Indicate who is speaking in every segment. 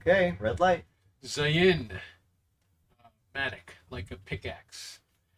Speaker 1: Okay, red light.
Speaker 2: Zayin, matic, like a pickaxe.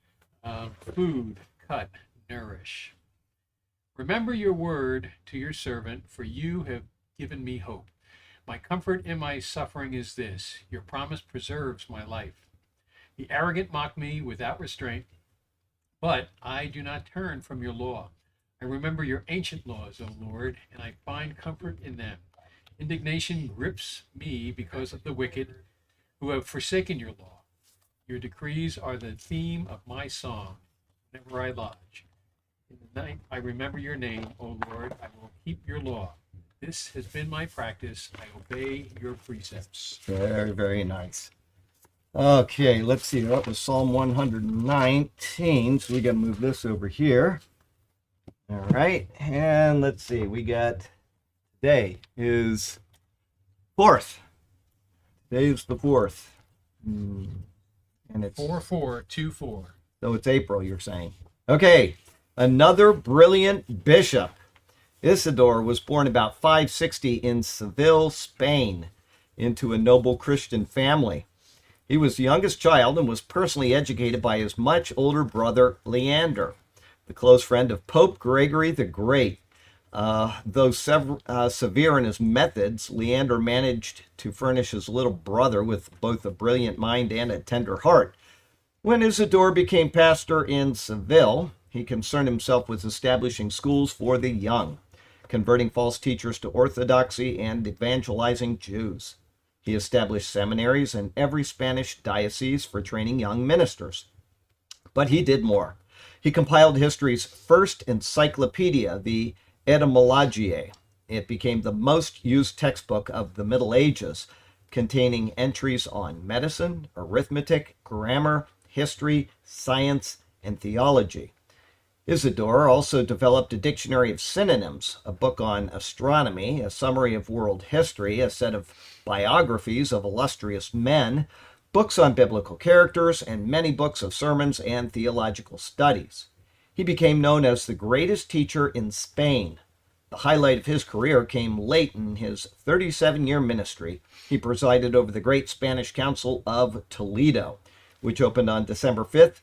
Speaker 2: Food, cut, nourish. Remember your word to your servant, for you have given me hope. My comfort in my suffering is this: your promise preserves my life. The arrogant mock me without restraint, but I do not turn from your law. I remember your ancient laws, O Lord, and I find comfort in them. Indignation grips me because of the wicked who have forsaken your law. Your decrees are the theme of my song whenever I lodge. In the night I remember your name, O Lord. I will keep your law. This has been my practice. I obey your precepts.
Speaker 1: Very, very nice. Okay, let's see. That was Psalm 119. So we got to move this over here. All right. And let's see. We got today is 4th. Today is the 4th. And it's
Speaker 2: 4424.
Speaker 1: So it's April, you're saying. Okay. Another brilliant bishop. Isidore was born about 560 in Seville, Spain, into a noble Christian family. He was the youngest child and was personally educated by his much older brother, Leander, the close friend of Pope Gregory the Great. Though severe in his methods, Leander managed to furnish his little brother with both a brilliant mind and a tender heart. When Isidore became pastor in Seville, he concerned himself with establishing schools for the young, converting false teachers to orthodoxy, and evangelizing Jews. He established seminaries in every Spanish diocese for training young ministers. But he did more. He compiled history's first encyclopedia, the Etymologiae. It became the most used textbook of the Middle Ages, containing entries on medicine, arithmetic, grammar, history, science, and theology. Isidore also developed a dictionary of synonyms, a book on astronomy, a summary of world history, a set of biographies of illustrious men, books on biblical characters, and many books of sermons and theological studies. He became known as the greatest teacher in Spain. The highlight of his career came late in his 37-year ministry. He presided over the Great Spanish Council of Toledo, which opened on December 5th,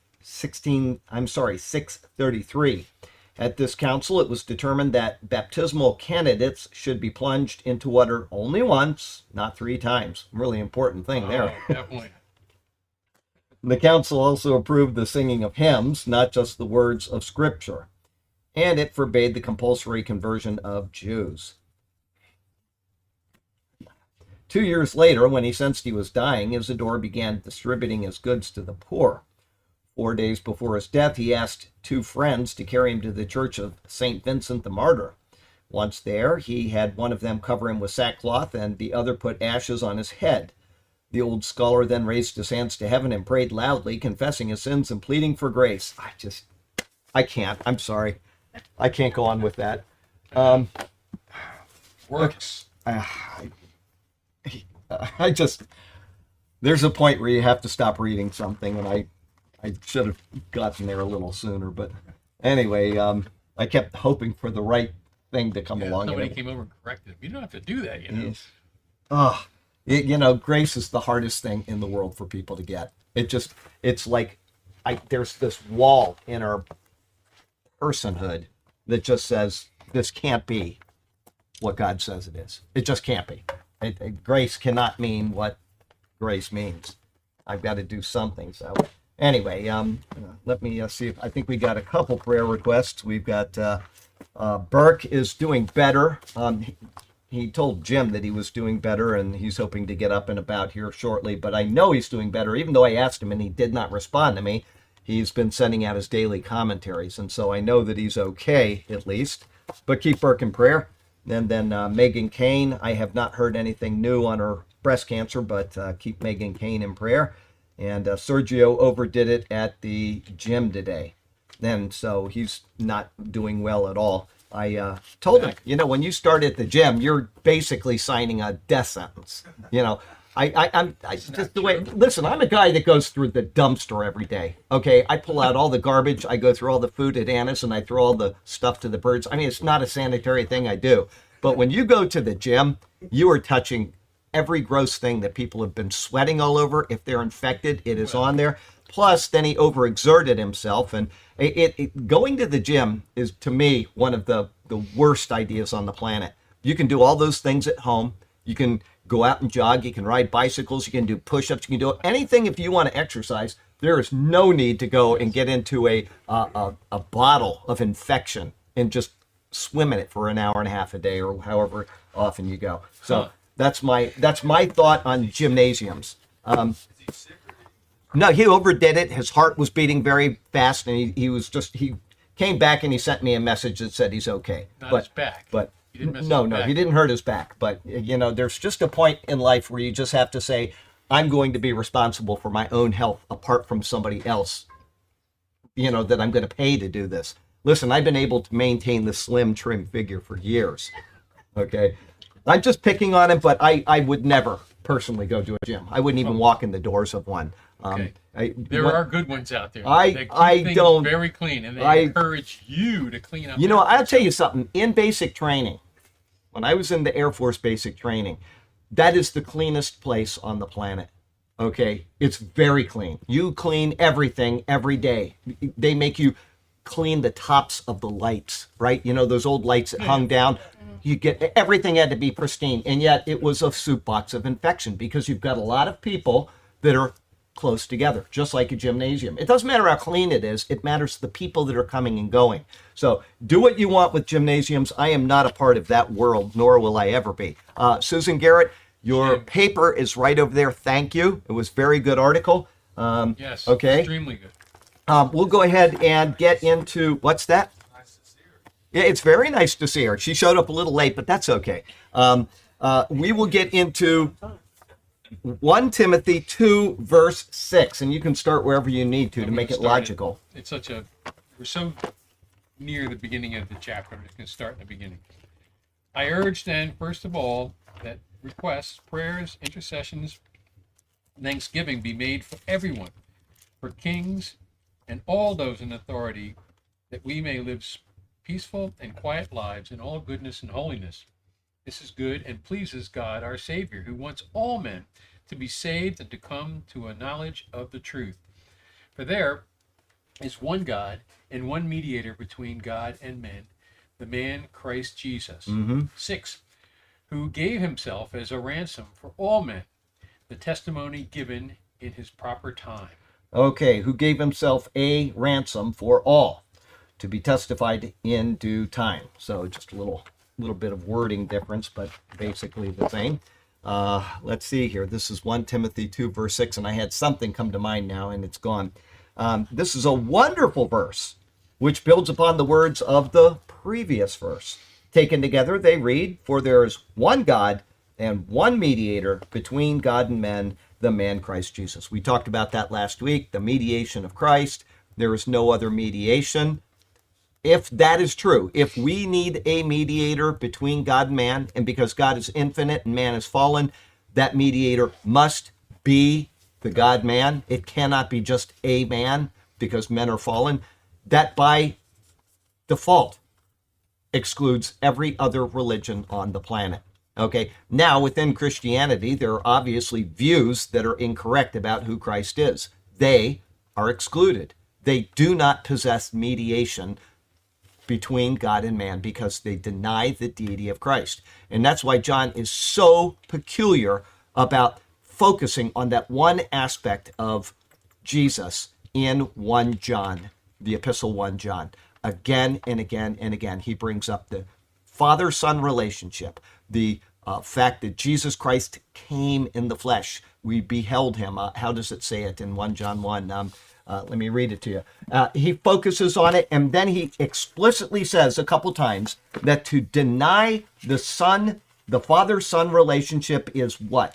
Speaker 1: 633. At this council, it was determined that baptismal candidates should be plunged into water only once, not 3 times. Really important thing there.
Speaker 2: Definitely.
Speaker 1: The council also approved the singing of hymns, not just the words of Scripture, and it forbade the compulsory conversion of Jews. 2 years later, when he sensed he was dying, Isidore began distributing his goods to the poor. 4 days before his death, he asked 2 friends to carry him to the church of St. Vincent the Martyr. Once there, he had one of them cover him with sackcloth and the other put ashes on his head. The old scholar then raised his hands to heaven and prayed loudly, confessing his sins and pleading for grace. I can't. I'm sorry. I can't go on with that.
Speaker 2: Works.
Speaker 1: There's a point where you have to stop reading something, and I should have gotten there a little sooner. But anyway, I kept hoping for the right thing to come along.
Speaker 2: Somebody came over and corrected him. You don't have to do that, you know.
Speaker 1: Yes. Grace is the hardest thing in the world for people to get. It's like there's this wall in our personhood that just says this can't be what God says it is. It just can't be. Grace cannot mean what grace means. I've got to do something. So anyway, let me see if I think we got a couple prayer requests. We've got Burke is doing better. He told Jim that he was doing better, and he's hoping to get up and about here shortly. But I know he's doing better, even though I asked him and he did not respond to me. He's been sending out his daily commentaries, and so I know that he's okay, at least. But keep Burke in prayer. And then Megan Kane, I have not heard anything new on her breast cancer, but keep Megan Kane in prayer. And Sergio overdid it at the gym today. And so he's not doing well at all. I told him, when you start at the gym, you're basically signing a death sentence. I'm just the way. Listen, I'm a guy that goes through the dumpster every day. Okay, I pull out all the garbage. I go through all the food at Anna's, and I throw all the stuff to the birds. I mean, it's not a sanitary thing I do. But when you go to the gym, you are touching every gross thing that people have been sweating all over. If they're infected, it is on there. Plus, then he overexerted himself. And going to the gym is, to me, one of the worst ideas on the planet. You can do all those things at home. You can go out and jog. You can ride bicycles. You can do push-ups. You can do anything if you want to exercise. There is no need to go and get into a bottle of infection and just swim in it for an hour and a half a day or however often you go. So that's my thought on gymnasiums. No, he overdid it. His heart was beating very fast, and he came back and he sent me a message that said he's okay.
Speaker 2: Not his back.
Speaker 1: But
Speaker 2: he didn't mess
Speaker 1: no,
Speaker 2: his
Speaker 1: no,
Speaker 2: back.
Speaker 1: he didn't hurt his back. But there's just a point in life where you just have to say, I'm going to be responsible for my own health apart from somebody else, that I'm going to pay to do this. Listen, I've been able to maintain the slim, trim figure for years. Okay. I'm just picking on him, but I would never personally go to a gym. I wouldn't even walk in the doors of one.
Speaker 2: Okay. There are good ones out there.
Speaker 1: I
Speaker 2: They keep things
Speaker 1: don't-
Speaker 2: very clean, and they encourage you to clean up.
Speaker 1: I'll tell you something. In basic training, when I was in the Air Force basic training, that is the cleanest place on the planet. Okay? It's very clean. You clean everything every day. They make you clean the tops of the lights, right? Those old lights that hung down. You get everything had to be pristine, and yet it was a soup box of infection because you've got a lot of people that are close together, just like a gymnasium. It doesn't matter how clean it is. It matters the people that are coming and going. So do what you want with gymnasiums. I am not a part of that world, nor will I ever be. Susan Garrett, your paper is right over there. Thank you. It was a very good article.
Speaker 2: Yes.
Speaker 1: Okay.
Speaker 2: Extremely good.
Speaker 1: We'll go ahead and get into, what's that? Yeah, it's very nice to see her. She showed up a little late, but that's okay. We will get into 1 Timothy 2, verse 6, and you can start wherever you need to make it logical.
Speaker 2: We're so near the beginning of the chapter. I'm just going to start in the beginning. I urge then, first of all, that requests, prayers, intercessions, thanksgiving be made for everyone, for kings and all those in authority, that we may live peaceful and quiet lives in all goodness and holiness. This is good and pleases God our Savior, who wants all men to be saved and to come to a knowledge of the truth. For there is one God and one mediator between God and men, the man Christ Jesus. 6, who gave himself as a ransom for all men, the testimony given in his proper time.
Speaker 1: Okay, who gave himself a ransom for all, to be testified in due time. So just a little bit of wording difference, but basically the same. Let's see here. This is 1 Timothy 2, verse 6, and I had something come to mind now, and it's gone. This is a wonderful verse, which builds upon the words of the previous verse. Taken together, they read, for there is one God and one mediator between God and men, the man Christ Jesus. We talked about that last week, the mediation of Christ. There is no other mediation. If that is true, if we need a mediator between God and man, and because God is infinite and man is fallen, that mediator must be the God-man. It cannot be just a man because men are fallen. That by default excludes every other religion on the planet. Okay, now within Christianity, there are obviously views that are incorrect about who Christ is. They are excluded. They do not possess mediation between God and man because they deny the deity of Christ. And that's why John is so peculiar about focusing on that one aspect of Jesus in 1 John, the epistle 1 John. Again and again and again, he brings up the father-son relationship, the fact that Jesus Christ came in the flesh. We beheld him. How does it say it in 1 John 1? Let me read it to you. He focuses on it, and then he explicitly says a couple times that to deny the son, the father-son relationship is what?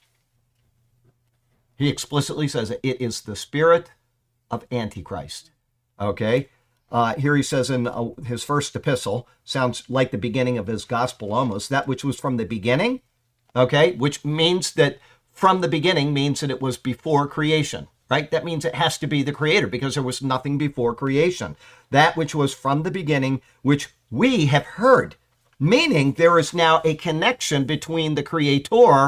Speaker 1: He explicitly says it is the spirit of Antichrist. Okay? Here he says in his first epistle, sounds like the beginning of his gospel almost, that which was from the beginning, okay, which means that from the beginning means that it was before creation, right? That means it has to be the creator because there was nothing before creation. That which was from the beginning, which we have heard, meaning there is now a connection between the creator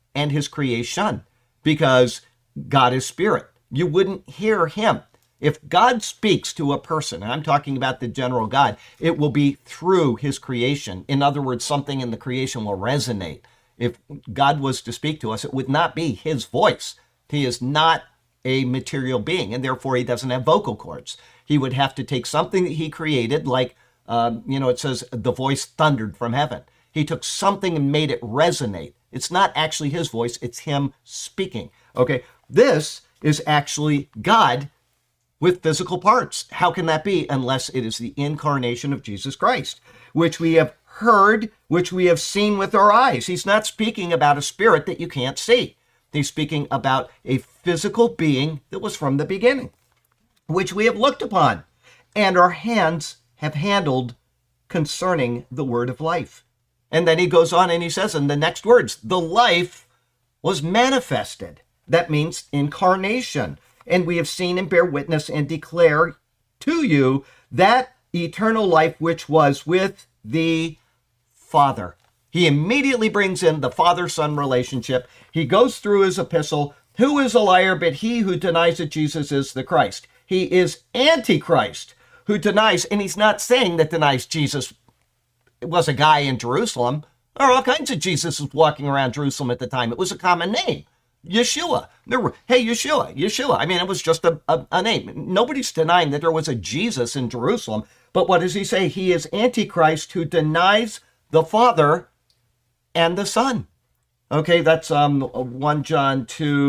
Speaker 1: and his creation, because God is spirit. You wouldn't hear him. If God speaks to a person, and I'm talking about the general God, it will be through his creation. In other words, something in the creation will resonate. If God was to speak to us, it would not be his voice. He is not a material being, and therefore he doesn't have vocal cords. He would have to take something that he created, like, it says the voice thundered from heaven. He took something and made it resonate. It's not actually his voice, it's him speaking. Okay, this is actually God with physical parts. How can that be unless it is the incarnation of Jesus Christ, which we have heard, which we have seen with our eyes? He's not speaking about a spirit that you can't see. He's speaking about a physical being that was from the beginning, which we have looked upon, and our hands have handled concerning the word of life. And then he goes on and he says in the next words, the life was manifested. That means incarnation. And we have seen and bear witness and declare to you that eternal life which was with the Father. He immediately brings in the father-son relationship. He goes through his epistle. Who is a liar but he who denies that Jesus is the Christ? He is Antichrist, who denies, and he's not saying that denies Jesus was a guy in Jerusalem. There are all kinds of Jesuses walking around Jerusalem at the time. It was a common name. Yeshua. Hey, Yeshua. I mean, it was just a name. Nobody's denying that there was a Jesus in Jerusalem. But what does he say? He is Antichrist who denies the Father and the Son. Okay, that's 1 John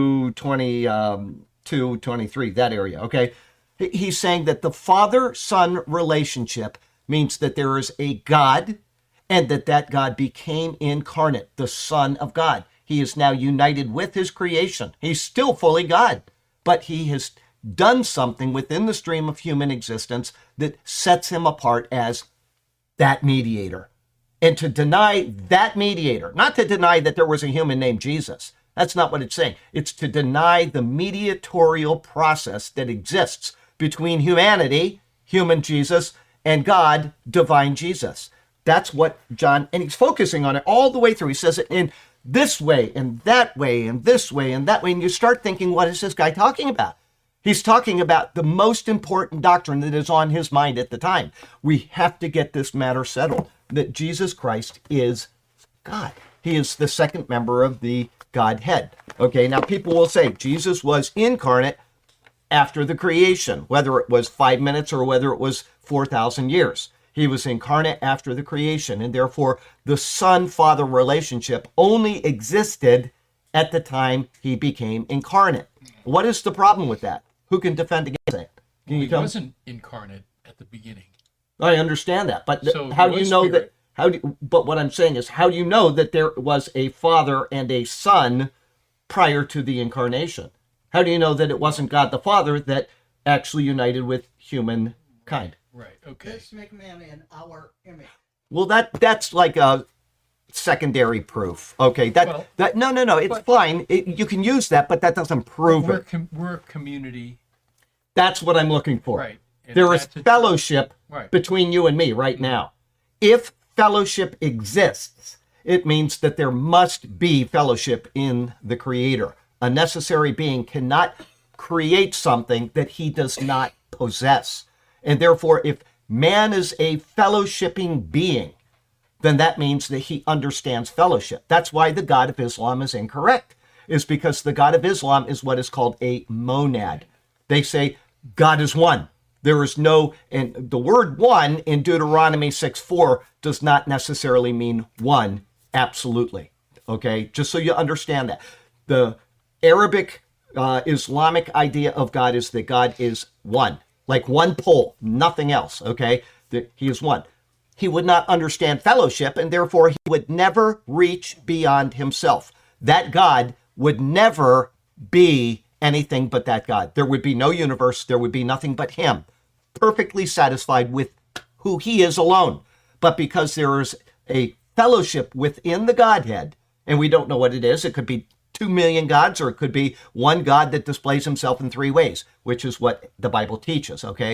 Speaker 1: 2:23, that area. Okay, he's saying that the Father-Son relationship means that there is a God, and that God became incarnate, the Son of God. He is now united with his creation. He's still fully God, but he has done something within the stream of human existence that sets him apart as that mediator. And to deny that mediator, not to deny that there was a human named Jesus, that's not what it's saying. It's to deny the mediatorial process that exists between humanity, human Jesus, and God, divine Jesus. That's what John, and he's focusing on it all the way through. He says it in this way, and that way, and this way, and that way. And you start thinking, what is this guy talking about? He's talking about the most important doctrine that is on his mind at the time. We have to get this matter settled, that Jesus Christ is God. He is the second member of the Godhead. Okay, now people will say Jesus was incarnate after the creation, whether it was 5 minutes or whether it was 4,000 years. He was incarnate after the creation, and therefore the Son-Father relationship only existed at the time he became incarnate. What is the problem with that? Who can defend against it?
Speaker 2: He wasn't incarnate at the beginning.
Speaker 1: I understand that, but how do you know that? But what I'm saying is, how do you know that there was a Father and a Son prior to the incarnation? How do you know that it wasn't God the Father that actually united with humankind?
Speaker 2: Right. Okay.
Speaker 3: Let's make man in our image.
Speaker 1: Well, that's like a secondary proof. Okay. No. It's fine. You can use that, but that doesn't prove it.
Speaker 2: We're a community.
Speaker 1: That's what I'm looking for.
Speaker 2: Right. And
Speaker 1: there is fellowship
Speaker 2: right.
Speaker 1: between you and me right now. If fellowship exists, it means that there must be fellowship in the Creator. A necessary being cannot create something that he does not possess. And therefore, if man is a fellowshipping being, then that means that he understands fellowship. That's why the God of Islam is incorrect, is because the God of Islam is what is called a monad. They say God is one. There is no, and the word one in Deuteronomy 6:4 does not necessarily mean one, absolutely. Okay, just so you understand that. The Arabic Islamic idea of God is that God is one, like one pole, nothing else, okay? That he is one. He would not understand fellowship, and therefore he would never reach beyond himself. That God would never be anything but that God. There would be no universe. There would be nothing but him, perfectly satisfied with who he is alone. But because there is a fellowship within the Godhead, and we don't know what it is, it could be 2 million gods, or it could be one God that displays himself in 3 ways, which is what the Bible teaches, okay?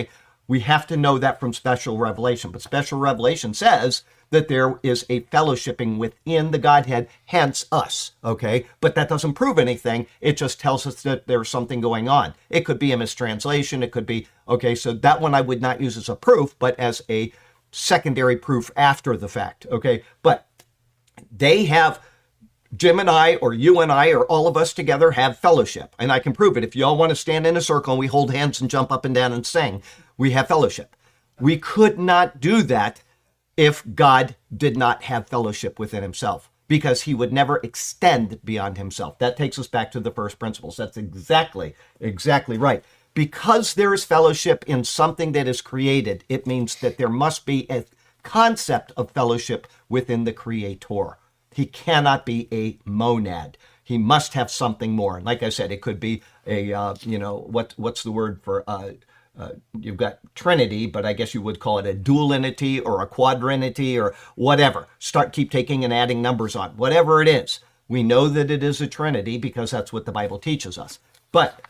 Speaker 1: We have to know that from special revelation. But special revelation says that there is a fellowshipping within the Godhead, hence us, okay? But that doesn't prove anything. It just tells us that there's something going on. It could be a mistranslation. It could be, okay, so that one I would not use as a proof, but as a secondary proof after the fact, okay? But they have, Jim and I, or you and I, or all of us together have fellowship. And I can prove it. If you all want to stand in a circle and we hold hands and jump up and down and sing, we have fellowship. We could not do that if God did not have fellowship within himself, because he would never extend beyond himself. That takes us back to the first principles. That's exactly right. Because there is fellowship in something that is created, it means that there must be a concept of fellowship within the Creator. He cannot be a monad. He must have something more. And like I said, it could be a, what's the word for, you've got Trinity, but I guess you would call it a dualinity or a quadrinity or whatever. Keep taking and adding numbers on. Whatever it is, we know that it is a Trinity because that's what the Bible teaches us. But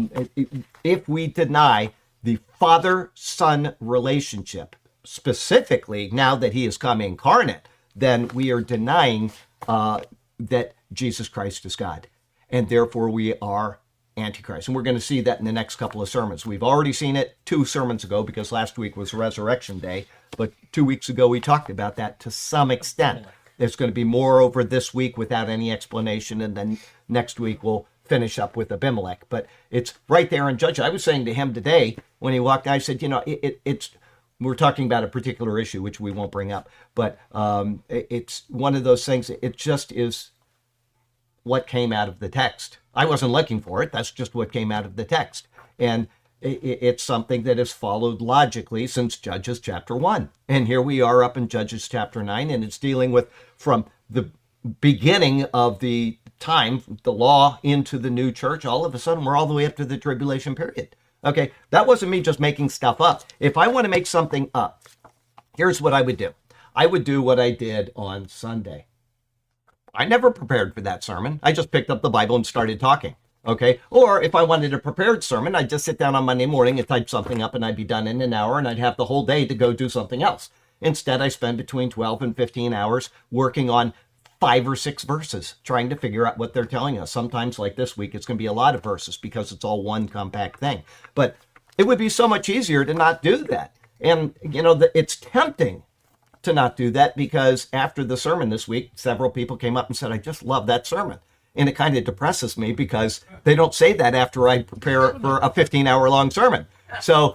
Speaker 1: if we deny the Father-Son relationship, specifically now that he has come incarnate, then we are denying that Jesus Christ is God. And therefore we are Antichrist. And we're going to see that in the next couple of sermons. We've already seen it 2 sermons ago because last week was Resurrection Day. But 2 weeks ago we talked about that to some extent. There's going to be more over this week without any explanation. And then next week we'll finish up with Abimelech. But it's right there in Judges. I was saying to him today when he walked, I said, it's we're talking about a particular issue, which we won't bring up, but it's one of those things. It just is what came out of the text. I wasn't looking for it. That's just what came out of the text. And it's something that has followed logically since Judges chapter 1. And here we are up in Judges chapter 9, and it's dealing with from the beginning of the time, the law into the new church. All of a sudden, we're all the way up to the tribulation period. Okay, that wasn't me just making stuff up. If I want to make something up, here's what I would do. I would do what I did on Sunday. I never prepared for that sermon. I just picked up the Bible and started talking. Okay, or if I wanted a prepared sermon, I'd just sit down on Monday morning and type something up and I'd be done in an hour and I'd have the whole day to go do something else. Instead, I spend between 12 and 15 hours working on 5 or 6 verses, trying to figure out what they're telling us. Sometimes, like this week, it's going to be a lot of verses because it's all one compact thing. But it would be so much easier to not do that. And, it's tempting to not do that because after the sermon this week, several people came up and said, I just love that sermon. And it kind of depresses me because they don't say that after I prepare for a 15-hour long sermon. So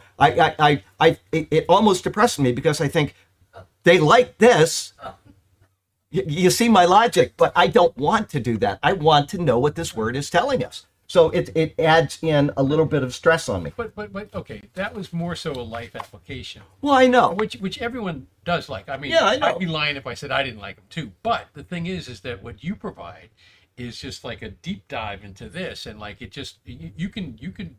Speaker 1: it almost depresses me because I think they like this. You see my logic, but I don't want to do that. I want to know what this word is telling us. So it adds in a little bit of stress on me.
Speaker 2: But okay, that was more so a life application.
Speaker 1: Well, I know.
Speaker 2: Which everyone does like. I mean,
Speaker 1: yeah, I know.
Speaker 2: I'd be lying if I said I didn't like them too. But the thing is that what you provide is just like a deep dive into this, and like it just you can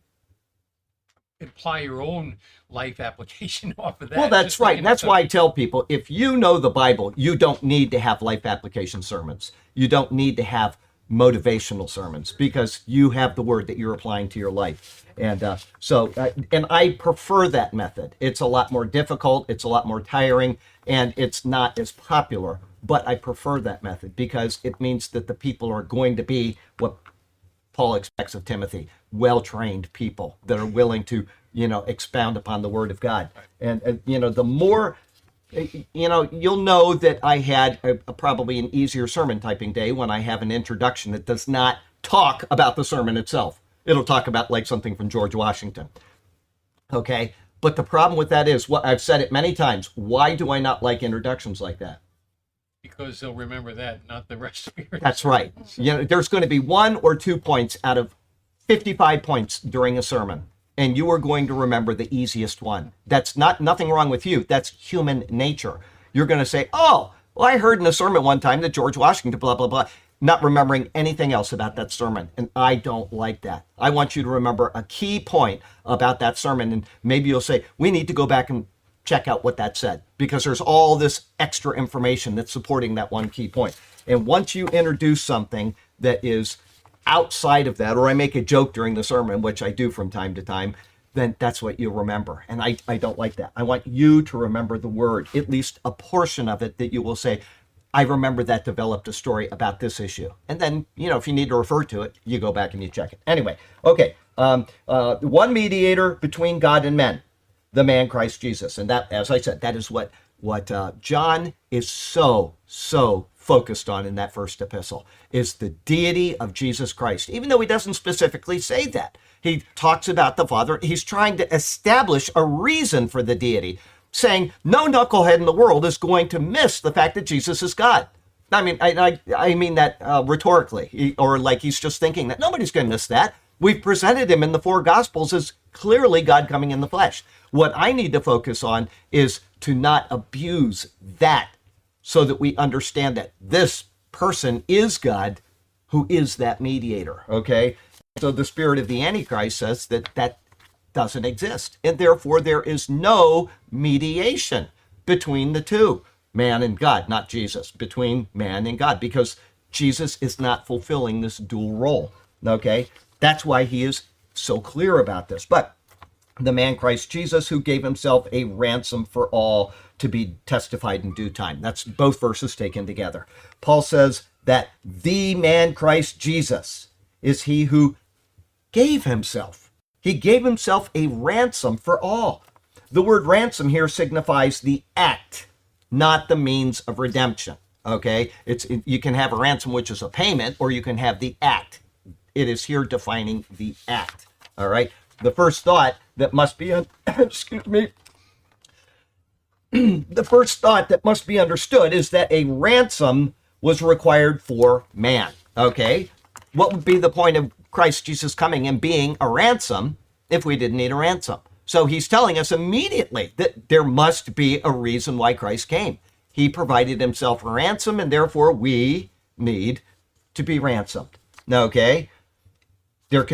Speaker 2: apply your own life application off of that.
Speaker 1: Well, that's right. And that's why I tell people, if you know the Bible, you don't need to have life application sermons. You don't need to have motivational sermons because you have the word that you're applying to your life. And and I prefer that method. It's a lot more difficult. It's a lot more tiring, and it's not as popular. But I prefer that method because it means that the people are going to be what Paul expects of Timothy, well-trained people that are willing to, expound upon the word of God. And the more, you'll know that I had probably an easier sermon typing day when I have an introduction that does not talk about the sermon itself. It'll talk about like something from George Washington. Okay. But the problem with that is what I've said it many times. Why do I not like introductions like that?
Speaker 2: Because they'll remember that, not the rest of your.
Speaker 1: That's right. There's going to be 1 or 2 points out of 55 points during a sermon, and you are going to remember the easiest one. That's nothing wrong with you. That's human nature. You're going to say, oh, well, I heard in a sermon one time that George Washington, blah, blah, blah, not remembering anything else about that sermon. And I don't like that. I want you to remember a key point about that sermon, and maybe you'll say, we need to go back and check out what that said, because there's all this extra information that's supporting that one key point. And once you introduce something that is outside of that, or I make a joke during the sermon, which I do from time to time, then that's what you remember. And I don't like that. I want you to remember the word, at least a portion of it that you will say, I remember that developed a story about this issue. And then, if you need to refer to it, you go back and you check it. Anyway, okay. One mediator between God and men, the man Christ Jesus. And that, as I said, that is what John is so focused on in that first epistle, is the deity of Jesus Christ. Even though he doesn't specifically say that, he talks about the Father. He's trying to establish a reason for the deity, saying no knucklehead in the world is going to miss the fact that Jesus is God. I mean, I mean that rhetorically, or like he's just thinking that nobody's going to miss that. We've presented him in the four Gospels as clearly God coming in the flesh. What I need to focus on is to not abuse that, so that we understand that this person is God who is that mediator, okay? So the spirit of the Antichrist says that doesn't exist, and therefore there is no mediation between the two, man and God, not Jesus, between man and God, because Jesus is not fulfilling this dual role, okay? That's why he is so clear about this. But the man Christ Jesus, who gave himself a ransom for all, to be testified in due time. That's both verses taken together. Paul says that the man Christ Jesus is he who gave himself. He gave himself a ransom for all. The word ransom here signifies the act, not the means of redemption. Okay? You can have a ransom, which is a payment, or you can have the act. It is here defining the act. All right? The first thought that must be, the first thought that must be understood is that a ransom was required for man. Okay? What would be the point of Christ Jesus coming and being a ransom if we didn't need a ransom? So he's telling us immediately that there must be a reason why Christ came. He provided himself a ransom, and therefore we need to be ransomed. Okay? There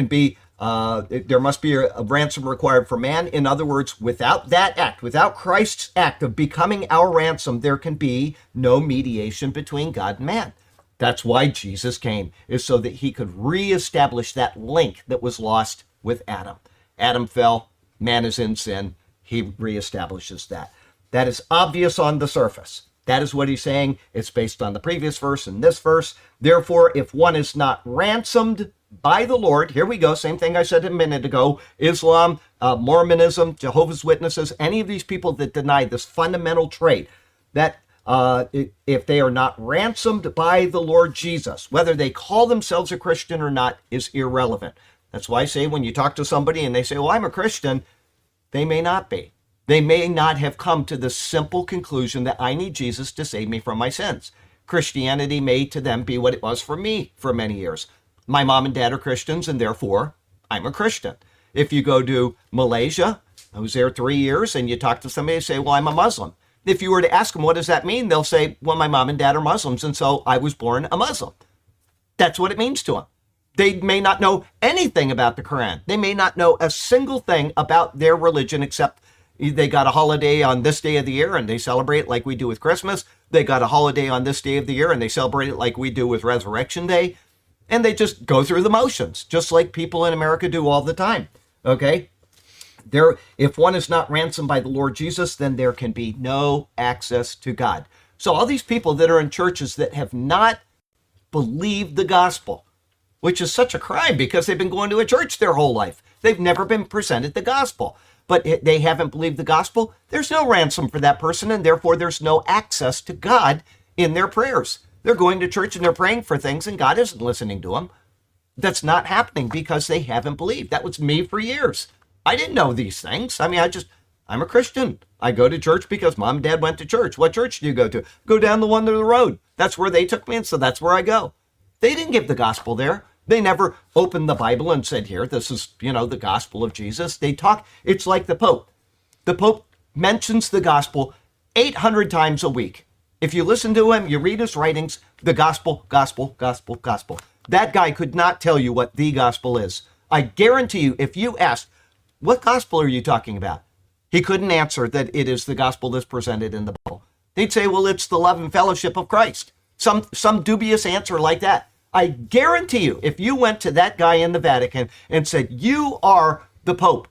Speaker 1: must be a ransom required for man. In other words, without that act, without Christ's act of becoming our ransom, there can be no mediation between God and man. That's why Jesus came, is so that he could reestablish that link that was lost with Adam. Adam fell, man is in sin, he reestablishes that. That is obvious on the surface. That is what he's saying. It's based on the previous verse and this verse. Therefore, if one is not ransomed by the Lord, here we go, same thing I said a minute ago, Islam, Mormonism, Jehovah's Witnesses, any of these people that deny this fundamental trait, that if they are not ransomed by the Lord Jesus, whether they call themselves a Christian or not is irrelevant. That's why I say when you talk to somebody and they say, well, I'm a Christian, they may not be. They may not have come to the simple conclusion that I need Jesus to save me from my sins. Christianity may to them be what it was for me for many years. My mom and dad are Christians, and therefore I'm a Christian. If you go to Malaysia, I was there 3 years, and you talk to somebody and say, well, I'm a Muslim. If you were to ask them, what does that mean? They'll say, well, my mom and dad are Muslims, and so I was born a Muslim. That's what it means to them. They may not know anything about the Quran. They may not know a single thing about their religion, except they got a holiday on this day of the year and they celebrate it like we do with Christmas. They got a holiday on this day of the year and they celebrate it like we do with Resurrection Day. And they just go through the motions, just like people in America do all the time. Okay? If one is not ransomed by the Lord Jesus, then there can be no access to God. So all these people that are in churches that have not believed the gospel, which is such a crime because they've been going to a church their whole life. They've never been presented the gospel, but they haven't believed the gospel. There's no ransom for that person, and therefore there's no access to God in their prayers. They're going to church and they're praying for things, and God isn't listening to them. That's not happening because they haven't believed. That was me for years. I didn't know these things. I mean, I'm a Christian. I go to church because mom and dad went to church. What church do you go to? Go down the one to the road. That's where they took me, and so that's where I go. They didn't give the gospel there. They never opened the Bible and said, here, this is, the gospel of Jesus. It's like the Pope. The Pope mentions the gospel 800 times a week. If you listen to him, you read his writings, the gospel, gospel, gospel, gospel. That guy could not tell you what the gospel is. I guarantee you, if you asked, what gospel are you talking about? He couldn't answer that it is the gospel that's presented in the Bible. He'd say, well, it's the love and fellowship of Christ. Some dubious answer like that. I guarantee you, if you went to that guy in the Vatican and said, you are the Pope,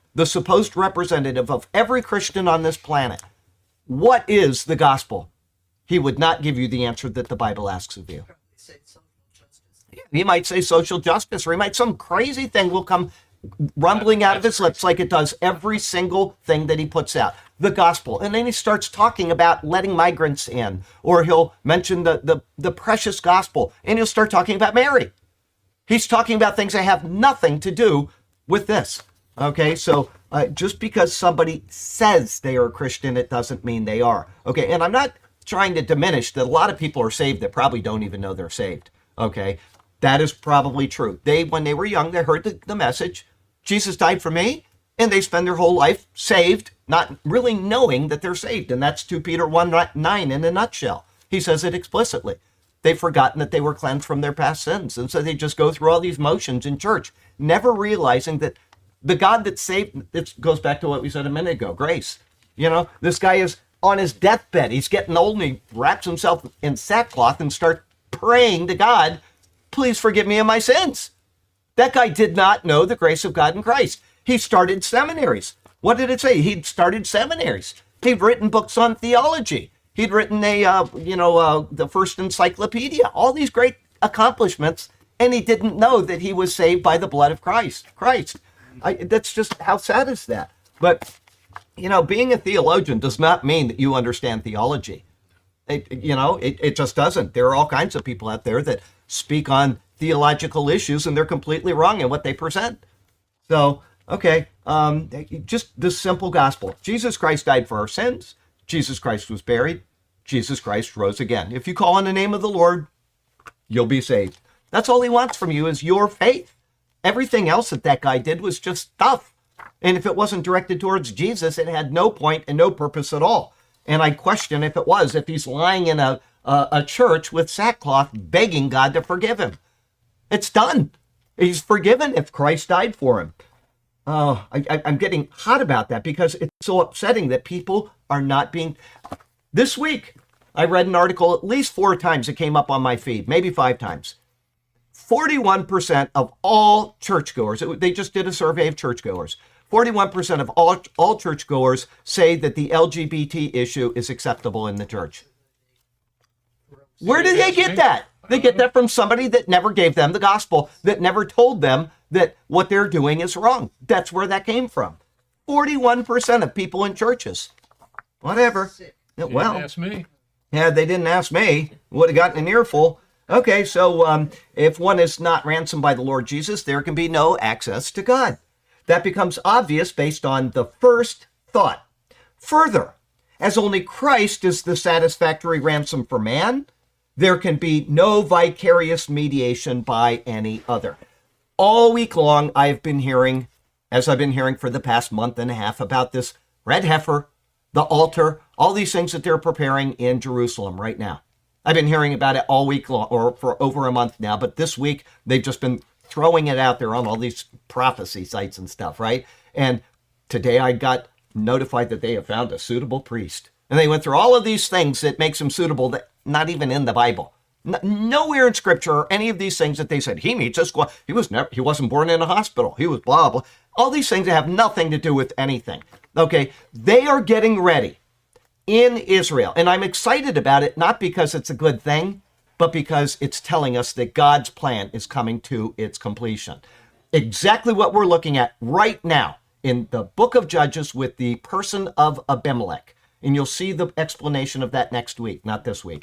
Speaker 1: the supposed representative of every Christian on this planet, what is the gospel? He would not give you the answer that the Bible asks of you.
Speaker 3: Say social justice.
Speaker 1: He might say social justice, or he might, some crazy thing will come rumbling out of his lips like it does every single thing that he puts out. The gospel. And then he starts talking about letting migrants in, or he'll mention the precious gospel, and he'll start talking about Mary. He's talking about things that have nothing to do with this. Okay, so just because somebody says they are a Christian, it doesn't mean they are. Okay, and I'm not trying to diminish that a lot of people are saved that probably don't even know they're saved. Okay, that is probably true. When they were young, they heard the message, Jesus died for me, and they spend their whole life saved, not really knowing that they're saved. And that's 2 Peter 1:9 in a nutshell. He says it explicitly. They've forgotten that they were cleansed from their past sins. And so they just go through all these motions in church, never realizing that the God that saved, it goes back to what we said a minute ago, grace. You know, this guy is on his deathbed. He's getting old, and he wraps himself in sackcloth and starts praying to God, please forgive me of my sins. That guy did not know the grace of God in Christ. He started seminaries. What did it say? He'd started seminaries. He'd written books on theology. He'd written the first encyclopedia, all these great accomplishments, and he didn't know that he was saved by the blood of Christ. That's just, how sad is that? But, being a theologian does not mean that you understand theology. It just doesn't. There are all kinds of people out there that speak on theological issues, and they're completely wrong in what they present. So, okay, just the simple gospel. Jesus Christ died for our sins. Jesus Christ was buried. Jesus Christ rose again. If you call on the name of the Lord, you'll be saved. That's all he wants from you, is your faith. Everything else that guy did was just stuff. And if it wasn't directed towards Jesus, it had no point and no purpose at all. And I question if he's lying in a church with sackcloth begging God to forgive him. It's done. He's forgiven if Christ died for him. Oh, I'm getting hot about that because it's so upsetting that people are not being... This week, I read an article at least 4 times. It came up on my feed, maybe 5 times. 41% of all churchgoers, they just did a survey of churchgoers. 41% of all churchgoers say that the LGBT issue is acceptable in the church. Where do they get that? They get that from somebody that never gave them the gospel, that never told them that what they're doing is wrong. That's where that came from. 41% of people in churches. Whatever. Well,
Speaker 2: ask me.
Speaker 1: Yeah, they didn't ask me. Would have gotten an earful. Okay, so if one is not ransomed by the Lord Jesus, there can be no access to God. That becomes obvious based on the first thought. Further, as only Christ is the satisfactory ransom for man, there can be no vicarious mediation by any other. All week long, I've been hearing, as I've been hearing for the past month and a half, about this red heifer, the altar, all these things that they're preparing in Jerusalem right now. I've been hearing about it all week long, or for over a month now, but this week they've just been throwing it out there on all these prophecy sites and stuff, right? And today I got notified that they have found a suitable priest. And they went through all of these things that makes him suitable, that not even in the Bible. Nowhere in Scripture are any of these things that they said, he meets us, he wasn't born in a hospital, he was blah, blah. All these things that have nothing to do with anything. Okay, they are getting ready in Israel. And I'm excited about it, not because it's a good thing, but because it's telling us that God's plan is coming to its completion. Exactly what we're looking at right now in the book of Judges with the person of Abimelech. And you'll see the explanation of that next week, not this week.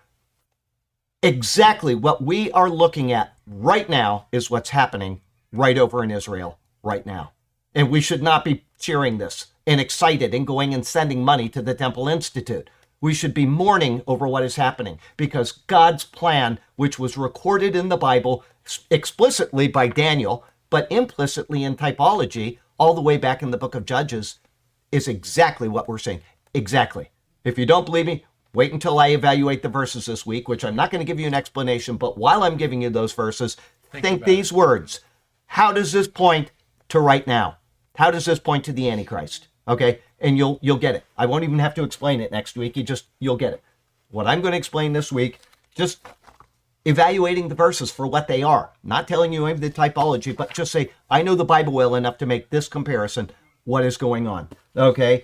Speaker 1: Exactly what we are looking at right now is what's happening right over in Israel right now. And we should not be cheering this and excited and going and sending money to the Temple Institute. We should be mourning over what is happening because God's plan, which was recorded in the Bible explicitly by Daniel, but implicitly in typology all the way back in the book of Judges, is exactly what we're saying. Exactly. If you don't believe me, wait until I evaluate the verses this week, which I'm not going to give you an explanation, but while I'm giving you those verses, think these words. How does this point to right now? How does this point to the Antichrist? Okay, and you'll get it. I won't even have to explain it next week. You'll get it. What I'm going to explain this week, just evaluating the verses for what they are. Not telling you any of the typology, but just say, I know the Bible well enough to make this comparison. what is going on. Okay,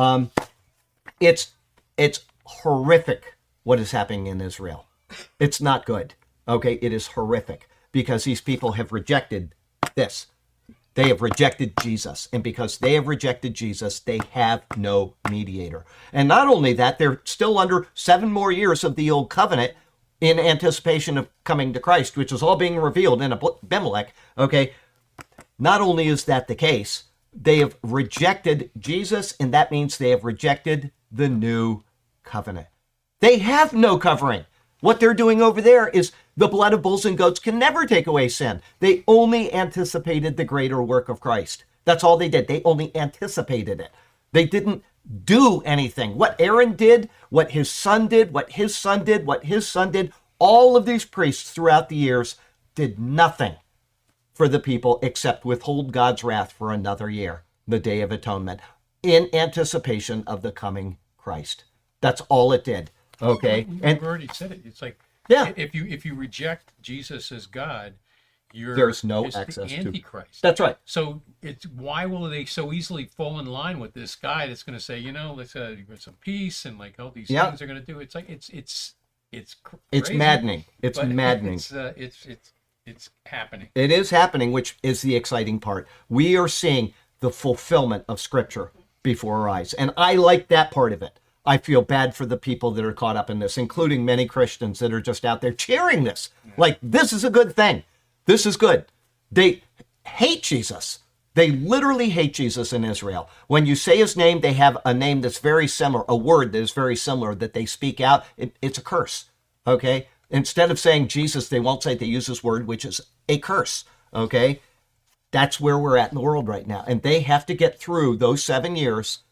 Speaker 1: it's horrific what is happening in Israel. It's not good. Okay, it is horrific because these people have rejected this. They have rejected Jesus. And because they have rejected Jesus, they have no mediator. And not only that, they're still under 7 more years of the old covenant in anticipation of coming to Christ, which is all being revealed in Abimelech. Okay, not only is that the case, they have rejected Jesus, and that means they have rejected the new covenant. They have no covering. What they're doing over there is the blood of bulls and goats can never take away sin. They only anticipated the greater work of Christ. That's all they did. They only anticipated it. They didn't do anything. What Aaron did, what his son did, what his son did, what his son did, all of these priests throughout the years did nothing for the people except withhold God's wrath for another year, the Day of Atonement, in anticipation of the coming Christ. That's all it did. Okay,
Speaker 2: And you already said it. It's like,
Speaker 1: yeah,
Speaker 2: if you reject Jesus as God,
Speaker 1: there's no
Speaker 2: it's
Speaker 1: access
Speaker 2: the
Speaker 1: to.
Speaker 2: Antichrist.
Speaker 1: That's right.
Speaker 2: So it's why will they so easily fall in line with this guy that's going to say, let's get some peace and like all these things are going to do. It's like it's crazy,
Speaker 1: It's maddening. It's
Speaker 2: but
Speaker 1: maddening.
Speaker 2: It's happening.
Speaker 1: It is happening, which is the exciting part. We are seeing the fulfillment of Scripture before our eyes, and I like that part of it. I feel bad for the people that are caught up in this, including many Christians that are just out there cheering this. Like, this is a good thing. This is good. They hate Jesus. They literally hate Jesus in Israel. When you say his name, they have a name that's very similar, a word that is very similar that they speak out. It's a curse, okay? Instead of saying Jesus, they won't say, they use this word, which is a curse, okay? That's where we're at in the world right now. And they have to get through those 7 years,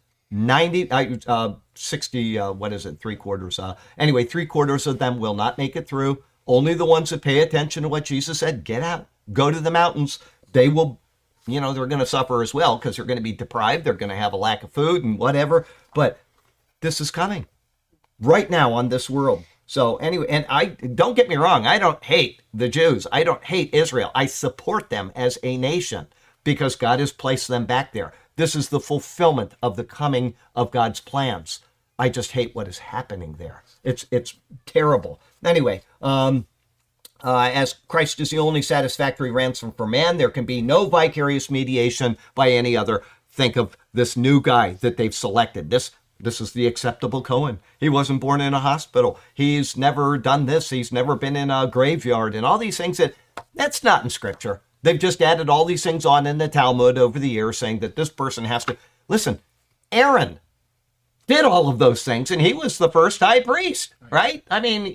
Speaker 1: 60, what is it, 3/4. Anyway, 3/4 of them will not make it through. Only the ones that pay attention to what Jesus said, get out, go to the mountains. They will, they're going to suffer as well because they're going to be deprived. They're going to have a lack of food and whatever. But this is coming right now on this world. So anyway, and don't get me wrong, I don't hate the Jews. I don't hate Israel. I support them as a nation because God has placed them back there. This is the fulfillment of the coming of God's plans. I just hate what is happening there. It's terrible. Anyway, as Christ is the only satisfactory ransom for man, there can be no vicarious mediation by any other. Think of this new guy that they've selected. This is the acceptable Cohen. He wasn't born in a hospital. He's never done this. He's never been in a graveyard and all these things that's not in Scripture. They've just added all these things on in the Talmud over the years saying that this person has to... Listen, Aaron did all of those things, and he was the first high priest, right? I mean,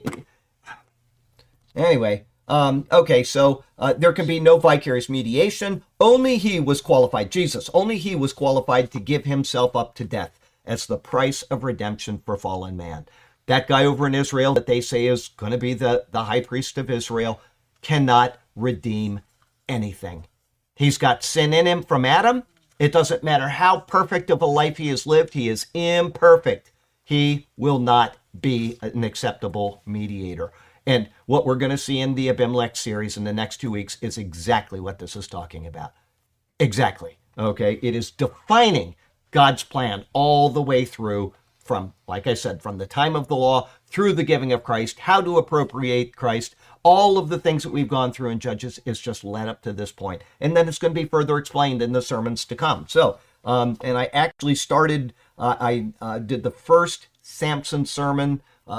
Speaker 1: anyway, okay, so there can be no vicarious mediation. Only he was qualified, Jesus, only he was qualified to give himself up to death as the price of redemption for fallen man. That guy over in Israel that they say is going to be the high priest of Israel cannot redeem anything. He's got sin in him from Adam. It doesn't matter how perfect of a life he has lived. He is imperfect. He will not be an acceptable mediator. And what we're going to see in the Abimelech series in the next 2 weeks is exactly what this is talking about. Exactly. Okay. It is defining God's plan all the way through from, like I said, from the time of the law through the giving of Christ, how to appropriate Christ. All of the things that we've gone through in Judges is just led up to this point. And then it's going to be further explained in the sermons to come. So, and I actually started, I did the first Samson sermon,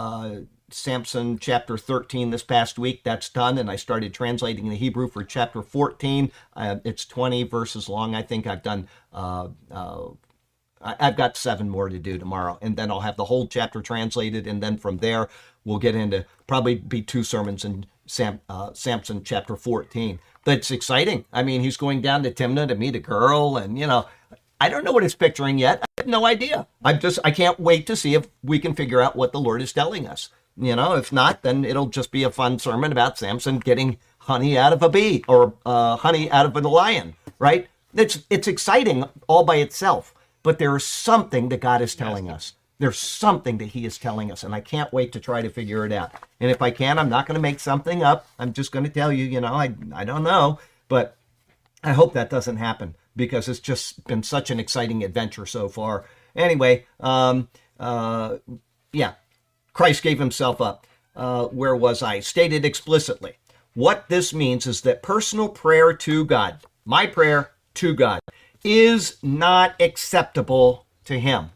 Speaker 1: Samson chapter 13 this past week. That's done. And I started translating the Hebrew for chapter 14. It's 20 verses long. I think I've done, I've got 7 more to do tomorrow. And then I'll have the whole chapter translated. And then from there, we'll get into probably be 2 sermons in Samson chapter 14. But it's exciting. I mean, he's going down to Timnah to meet a girl. And, I don't know what he's picturing yet. I have no idea. I can't wait to see if we can figure out what the Lord is telling us. If not, then it'll just be a fun sermon about Samson getting honey out of a bee or honey out of a lion, right? It's exciting all by itself. But there is something that God is telling us. There's something that he is telling us, and I can't wait to try to figure it out. And if I can, I'm not going to make something up. I'm just going to tell you, I don't know. But I hope that doesn't happen because it's just been such an exciting adventure so far. Anyway, yeah, Christ gave himself up. Where was I? Stated explicitly. What this means is that personal prayer to God, my prayer to God, is not acceptable to him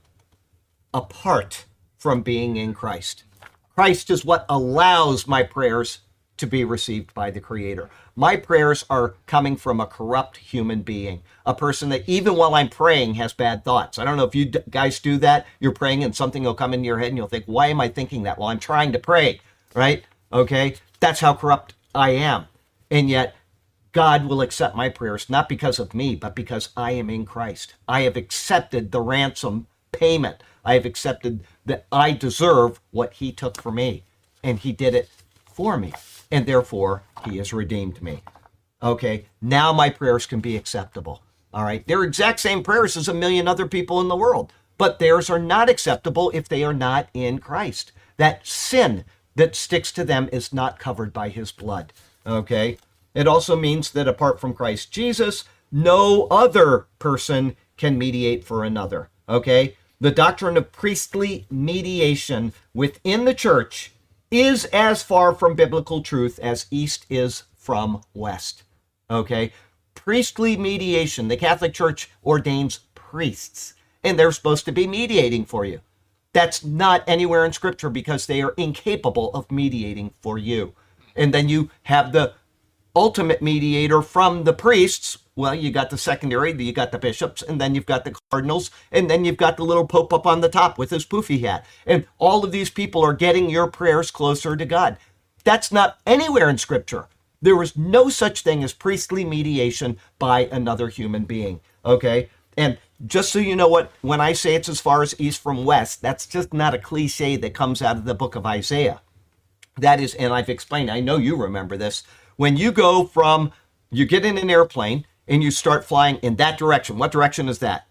Speaker 1: apart from being in Christ. Christ is what allows my prayers to be received by the Creator. My prayers are coming from a corrupt human being, a person that even while I'm praying has bad thoughts. I don't know if you guys do that. You're praying and something will come into your head and you'll think, why am I thinking that? Well, I'm trying to pray, right? Okay, that's how corrupt I am. And yet God will accept my prayers, not because of me, but because I am in Christ. I have accepted the ransom payment. I have accepted that I deserve what he took for me, and he did it for me, and therefore he has redeemed me. Okay, now my prayers can be acceptable. All right, they're exact same prayers as a million other people in the world, but theirs are not acceptable if they are not in Christ. That sin that sticks to them is not covered by his blood. Okay, it also means that apart from Christ Jesus, no other person can mediate for another. Okay, the doctrine of priestly mediation within the church is as far from biblical truth as east is from west. Okay, priestly mediation. The Catholic Church ordains priests, and they're supposed to be mediating for you. That's not anywhere in Scripture because they are incapable of mediating for you. And then you have the ultimate mediator from the priests. Well, you got the secondary, you got the bishops, and then you've got the cardinals, and then you've got the little pope up on the top with his poofy hat. And all of these people are getting your prayers closer to God. That's not anywhere in Scripture. There was no such thing as priestly mediation by another human being. Okay? And just so you know what, when I say it's as far as east from west, that's just not a cliche that comes out of the book of Isaiah. That is, and I've explained, I know you remember this, when you go from, you get in an airplane and you start flying in that direction. What direction is that?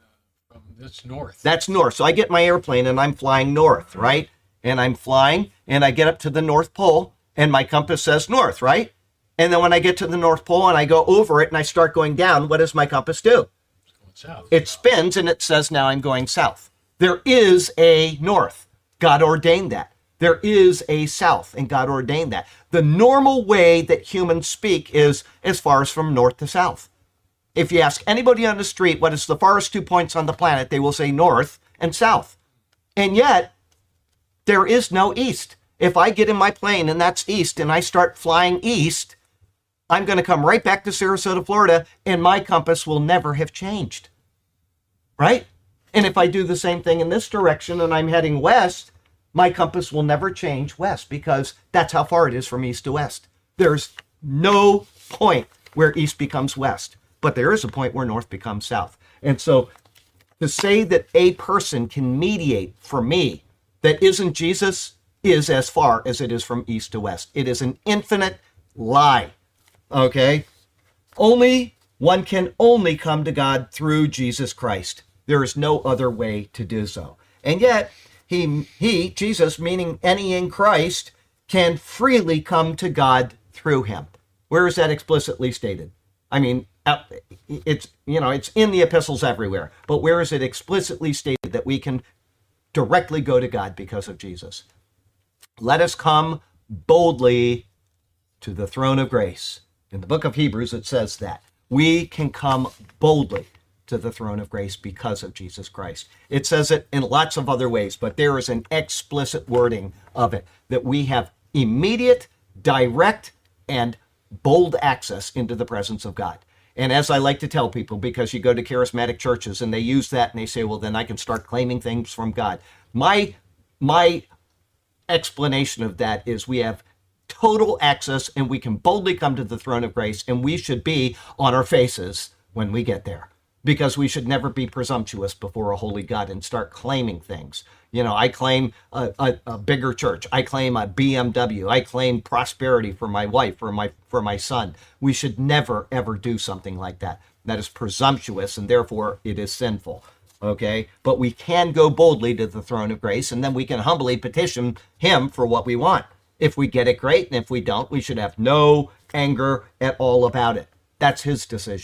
Speaker 2: That's north.
Speaker 1: That's north. So I get my airplane and I'm flying north, right? And I'm flying and I get up to the North Pole and my compass says north, right? And then when I get to the North Pole and I go over it and I start going down, what does my compass do?
Speaker 2: It's going south.
Speaker 1: It spins and it says now I'm going south. There is a north. God ordained that. There is a south, and God ordained that. The normal way that humans speak is as far as from north to south. If you ask anybody on the street what is the farthest 2 points on the planet, they will say north and south. And yet, there is no east. If I get in my plane and that's east and I start flying east, I'm going to come right back to Sarasota, Florida, and my compass will never have changed. Right? And if I do the same thing in this direction and I'm heading west, my compass will never change west because that's how far it is from east to west. There's no point where east becomes west, but there is a point where north becomes south. And so to say that a person can mediate for me that isn't Jesus is as far as it is from east to west. It is an infinite lie. Okay? One can only come to God through Jesus Christ. There is no other way to do so. And yet, he, Jesus, meaning any in Christ, can freely come to God through him. Where is that explicitly stated? I mean, it's in the epistles everywhere, but where is it explicitly stated that we can directly go to God because of Jesus? Let us come boldly to the throne of grace. In the book of Hebrews, it says that we can come boldly to the throne of grace because of Jesus Christ. It says it in lots of other ways, but there is an explicit wording of it, that we have immediate, direct, and bold access into the presence of God. And as I like to tell people, because you go to charismatic churches and they use that and they say, well, then I can start claiming things from God. My explanation of that is we have total access and we can boldly come to the throne of grace, and we should be on our faces when we get there. Because we should never be presumptuous before a holy God and start claiming things. You know, I claim a bigger church. I claim a BMW. I claim prosperity for my wife, for my son. We should never, ever do something like that. That is presumptuous, and therefore it is sinful. Okay? But we can go boldly to the throne of grace, and then we can humbly petition him for what we want. If we get it, great. And if we don't, we should have no anger at all about it. That's his decision.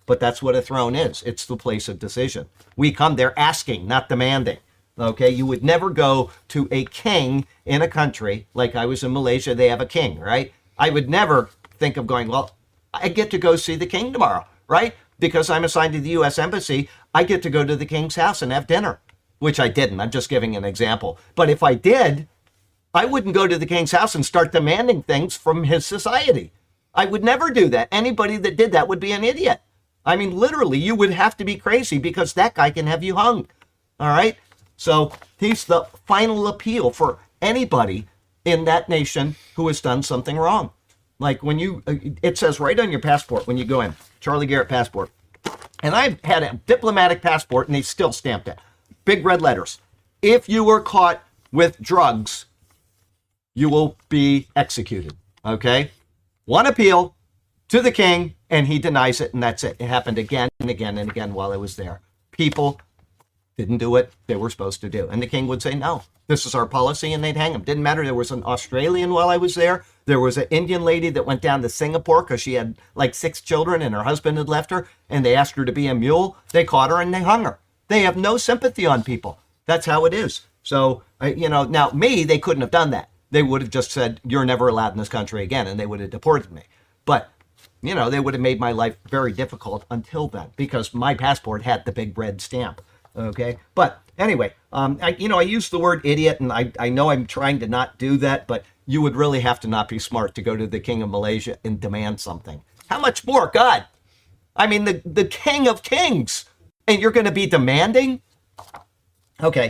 Speaker 1: but that's what a throne is. It's the place of decision. We come there asking, not demanding. Okay, you would never go to a king in a country, like I was in Malaysia, they have a king, right? I would never think of going, well, I get to go see the king tomorrow, right? Because I'm assigned to the U.S. Embassy, I get to go to the king's house and have dinner, which I didn't. I'm just giving an example. But if I did, I wouldn't go to the king's house and start demanding things from his society. I would never do that. Anybody that did that would be an idiot. I mean, literally, you would have to be crazy because that guy can have you hung. All right? So he's the final appeal for anybody in that nation who has done something wrong. Like when you, it says right on your passport when you go in, Charlie Garrett passport. And I've had a diplomatic passport and they still stamped it. Big red letters. If you were caught with drugs, you will be executed. Okay? One appeal to the king and he denies it and that's it. It happened again and again and again while I was there. People didn't do what they were supposed to do. And the king would say, no, this is our policy, and they'd hang him. Didn't matter. There was an Australian while I was there. There was an Indian lady that went down to Singapore because she had like 6 children and her husband had left her, and they asked her to be a mule. They caught her and they hung her. They have no sympathy on people. That's how it is. So, now me, they couldn't have done that. They would have just said, you're never allowed in this country again, and they would have deported me. But they would have made my life very difficult until then because my passport had the big red stamp. Okay. But anyway, I use the word idiot, and I know I'm trying to not do that, but you would really have to not be smart to go to the king of Malaysia and demand something. How much more? God, I mean, the king of kings, and you're going to be demanding? Okay.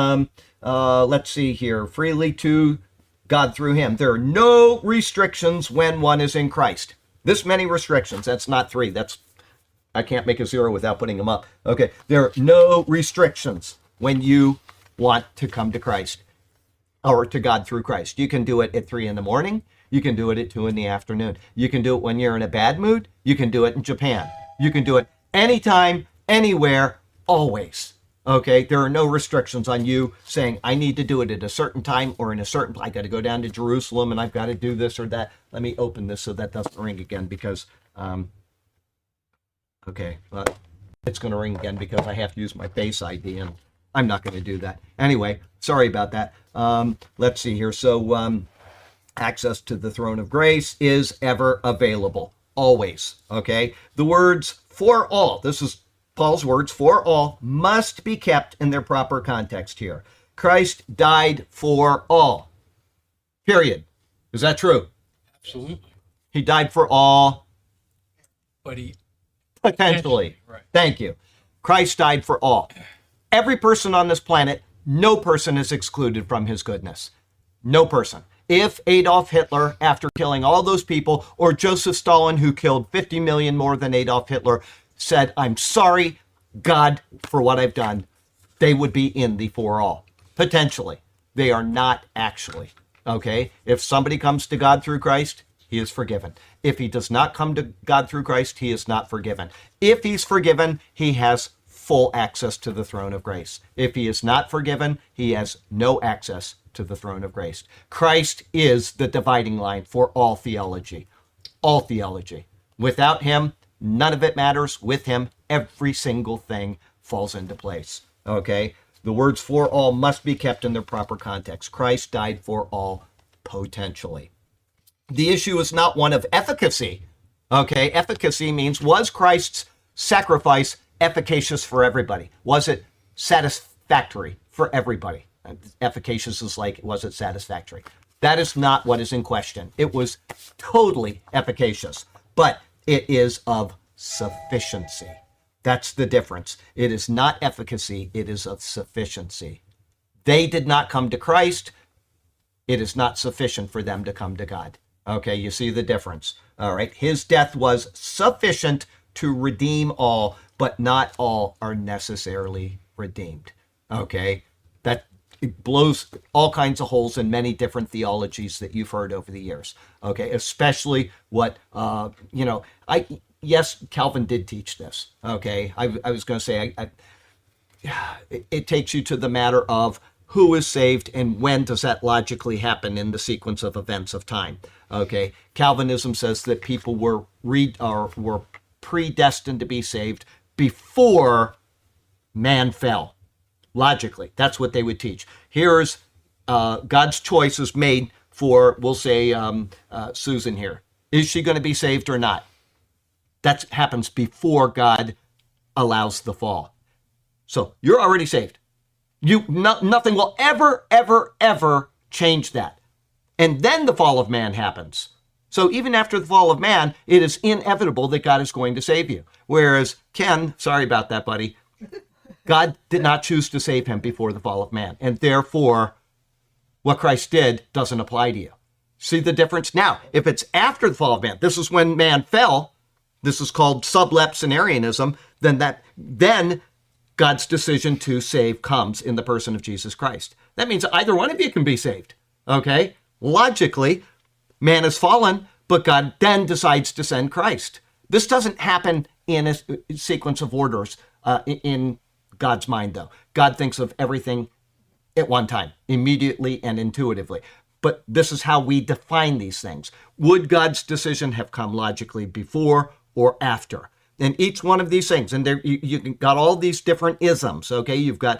Speaker 1: Let's see here. Freely to God through him. There are no restrictions when one is in Christ. This many restrictions. That's not 3. I can't make a 0 without putting them up. Okay, there are no restrictions when you want to come to Christ or to God through Christ. You can do it at 3 in the morning. You can do it at 2 in the afternoon. You can do it when you're in a bad mood. You can do it in Japan. You can do it anytime, anywhere, always. Okay, there are no restrictions on you saying, I need to do it at a certain time or in a certain, I got to go down to Jerusalem and I've got to do this or that. Let me open this so that doesn't ring again because, okay, well, it's going to ring again because I have to use my Face ID, and I'm not going to do that. Anyway, sorry about that. Let's see here. So access to the throne of grace is ever available, always, okay? The words for all, this is Paul's words, for all, must be kept in their proper context here. Christ died for all, period. Is that true?
Speaker 2: Absolutely.
Speaker 1: He died for all.
Speaker 2: But he
Speaker 1: Potentially.
Speaker 2: Right.
Speaker 1: Thank you. Christ died for all. Every person on this planet, no person is excluded from his goodness. No person. If Adolf Hitler, after killing all those people, or Joseph Stalin, who killed 50 million more than Adolf Hitler, said, I'm sorry, God, for what I've done, they would be in the for all. Potentially. They are not actually. Okay? If somebody comes to God through Christ, he is forgiven. If he does not come to God through Christ, he is not forgiven. If he's forgiven, he has full access to the throne of grace. If he is not forgiven, he has no access to the throne of grace. Christ is the dividing line for all theology. All theology. Without him, none of it matters. With him, every single thing falls into place. Okay? The words for all must be kept in their proper context. Christ died for all potentially. The issue is not one of efficacy. Okay, efficacy means, was Christ's sacrifice efficacious for everybody? Was it satisfactory for everybody? Efficacious is like, was it satisfactory? That is not what is in question. It was totally efficacious, but it is of sufficiency. That's the difference. It is not efficacy, it is of sufficiency. They did not come to Christ. It is not sufficient for them to come to God. Okay, you see the difference. All right, his death was sufficient to redeem all, but not all are necessarily redeemed. Okay, that it blows all kinds of holes in many different theologies that you've heard over the years. Okay, especially what, yes, Calvin did teach this. Okay, I was going to say, it takes you to the matter of who is saved and when does that logically happen in the sequence of events of time. Okay, Calvinism says that people were predestined to be saved before man fell. Logically, that's what they would teach. Here's God's choice is made for, we'll say, Susan here. Is she going to be saved or not? That happens before God allows the fall. So you're already saved. Nothing will ever, ever, ever change that. And then the fall of man happens. So even after the fall of man, it is inevitable that God is going to save you. Whereas Ken, sorry about that, buddy, God did not choose to save him before the fall of man. And therefore, what Christ did doesn't apply to you. See the difference? Now, if it's after the fall of man, this is when man fell, this is called sublapsarianism, then God's decision to save comes in the person of Jesus Christ. That means either one of you can be saved, okay? Logically, man has fallen, but God then decides to send Christ. This doesn't happen in a sequence of orders in God's mind, though. God thinks of everything at one time, immediately and intuitively. But this is how we define these things. Would God's decision have come logically before or after? And each one of these things, and there you got all these different isms, okay? You've got,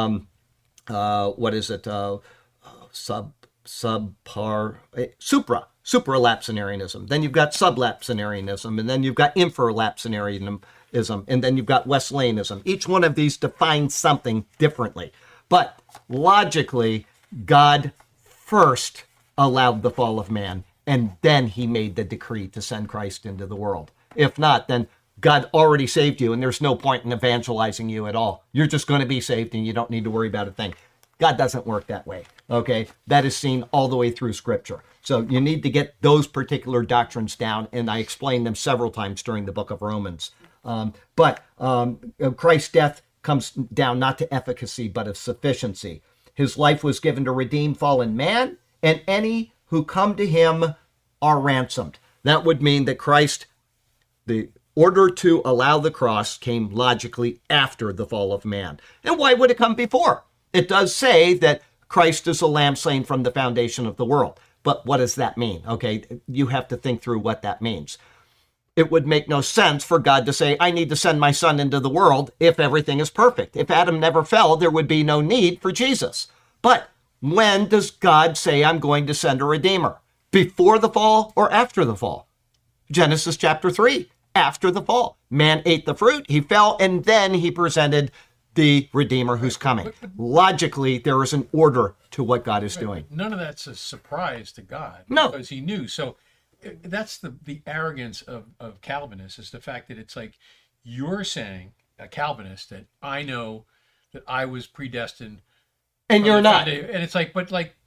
Speaker 1: supralapsarianism. Then you've got sublapsarianism, and then you've got infralapsarianism, and then you've got Wesleyanism. Each one of these defines something differently. But logically, God first allowed the fall of man, and then he made the decree to send Christ into the world. If not, then God already saved you, and there's no point in evangelizing you at all. You're just going to be saved, and you don't need to worry about a thing. God doesn't work that way, okay? That is seen all the way through Scripture. So you need to get those particular doctrines down, and I explained them several times during the book of Romans. But Christ's death comes down not to efficacy, but of sufficiency. His life was given to redeem fallen man, and any who come to him are ransomed. That would mean that Christ, the order to allow the cross, came logically after the fall of man. And why would it come before? It does say that Christ is a lamb slain from the foundation of the world. But what does that mean? Okay, you have to think through what that means. It would make no sense for God to say, I need to send my son into the world if everything is perfect. If Adam never fell, there would be no need for Jesus. But when does God say, I'm going to send a redeemer? Before the fall or after the fall? Genesis chapter 3, after the fall. Man ate the fruit, he fell, and then he presented the redeemer who's coming. Logically, there is an order to what God is doing.
Speaker 2: None of that's a surprise to God.
Speaker 1: No.
Speaker 2: Because he knew. So that's the arrogance of Calvinists, is the fact that it's like you're saying, a Calvinist, that I know that I was predestined.
Speaker 1: And you're not.
Speaker 2: And it's like, but like,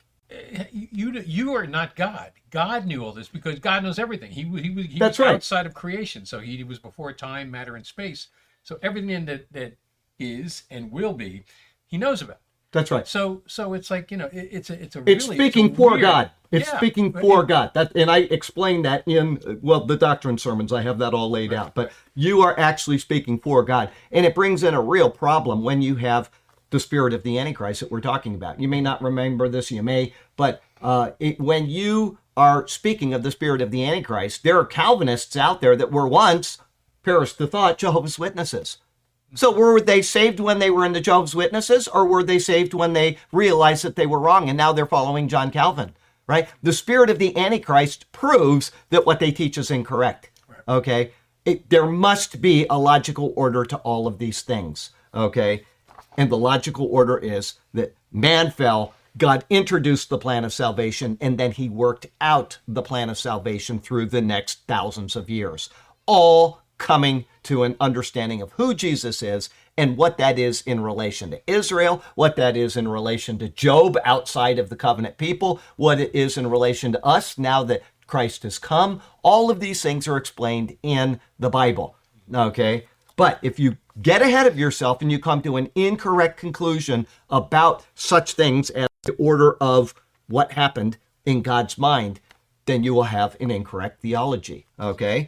Speaker 2: you are not God. God knew all this because God knows everything. He
Speaker 1: That's
Speaker 2: was
Speaker 1: right.
Speaker 2: outside of creation. So he was before time, matter, and space. So everything that is and will be, he knows about.
Speaker 1: That's right.
Speaker 2: So it's like, it's
Speaker 1: It's speaking for God. It's speaking for God. And I explained that in, the doctrine sermons. I have that all laid out. But you are actually speaking for God. And it brings in a real problem when you have the spirit of the Antichrist that we're talking about. You may not remember this, you may, but when you are speaking of the spirit of the Antichrist, there are Calvinists out there that were once, perish the thought, Jehovah's Witnesses. So were they saved when they were in the Jehovah's Witnesses, or were they saved when they realized that they were wrong and now they're following John Calvin, right? The spirit of the Antichrist proves that what they teach is incorrect, okay? There must be a logical order to all of these things, okay? And the logical order is that man fell, God introduced the plan of salvation, and then he worked out the plan of salvation through the next thousands of years, all coming to an understanding of who Jesus is and what that is in relation to Israel, what that is in relation to Job outside of the covenant people, what it is in relation to us now that Christ has come. All of these things are explained in the Bible, okay? But if you get ahead of yourself and you come to an incorrect conclusion about such things as the order of what happened in God's mind, then you will have an incorrect theology, okay?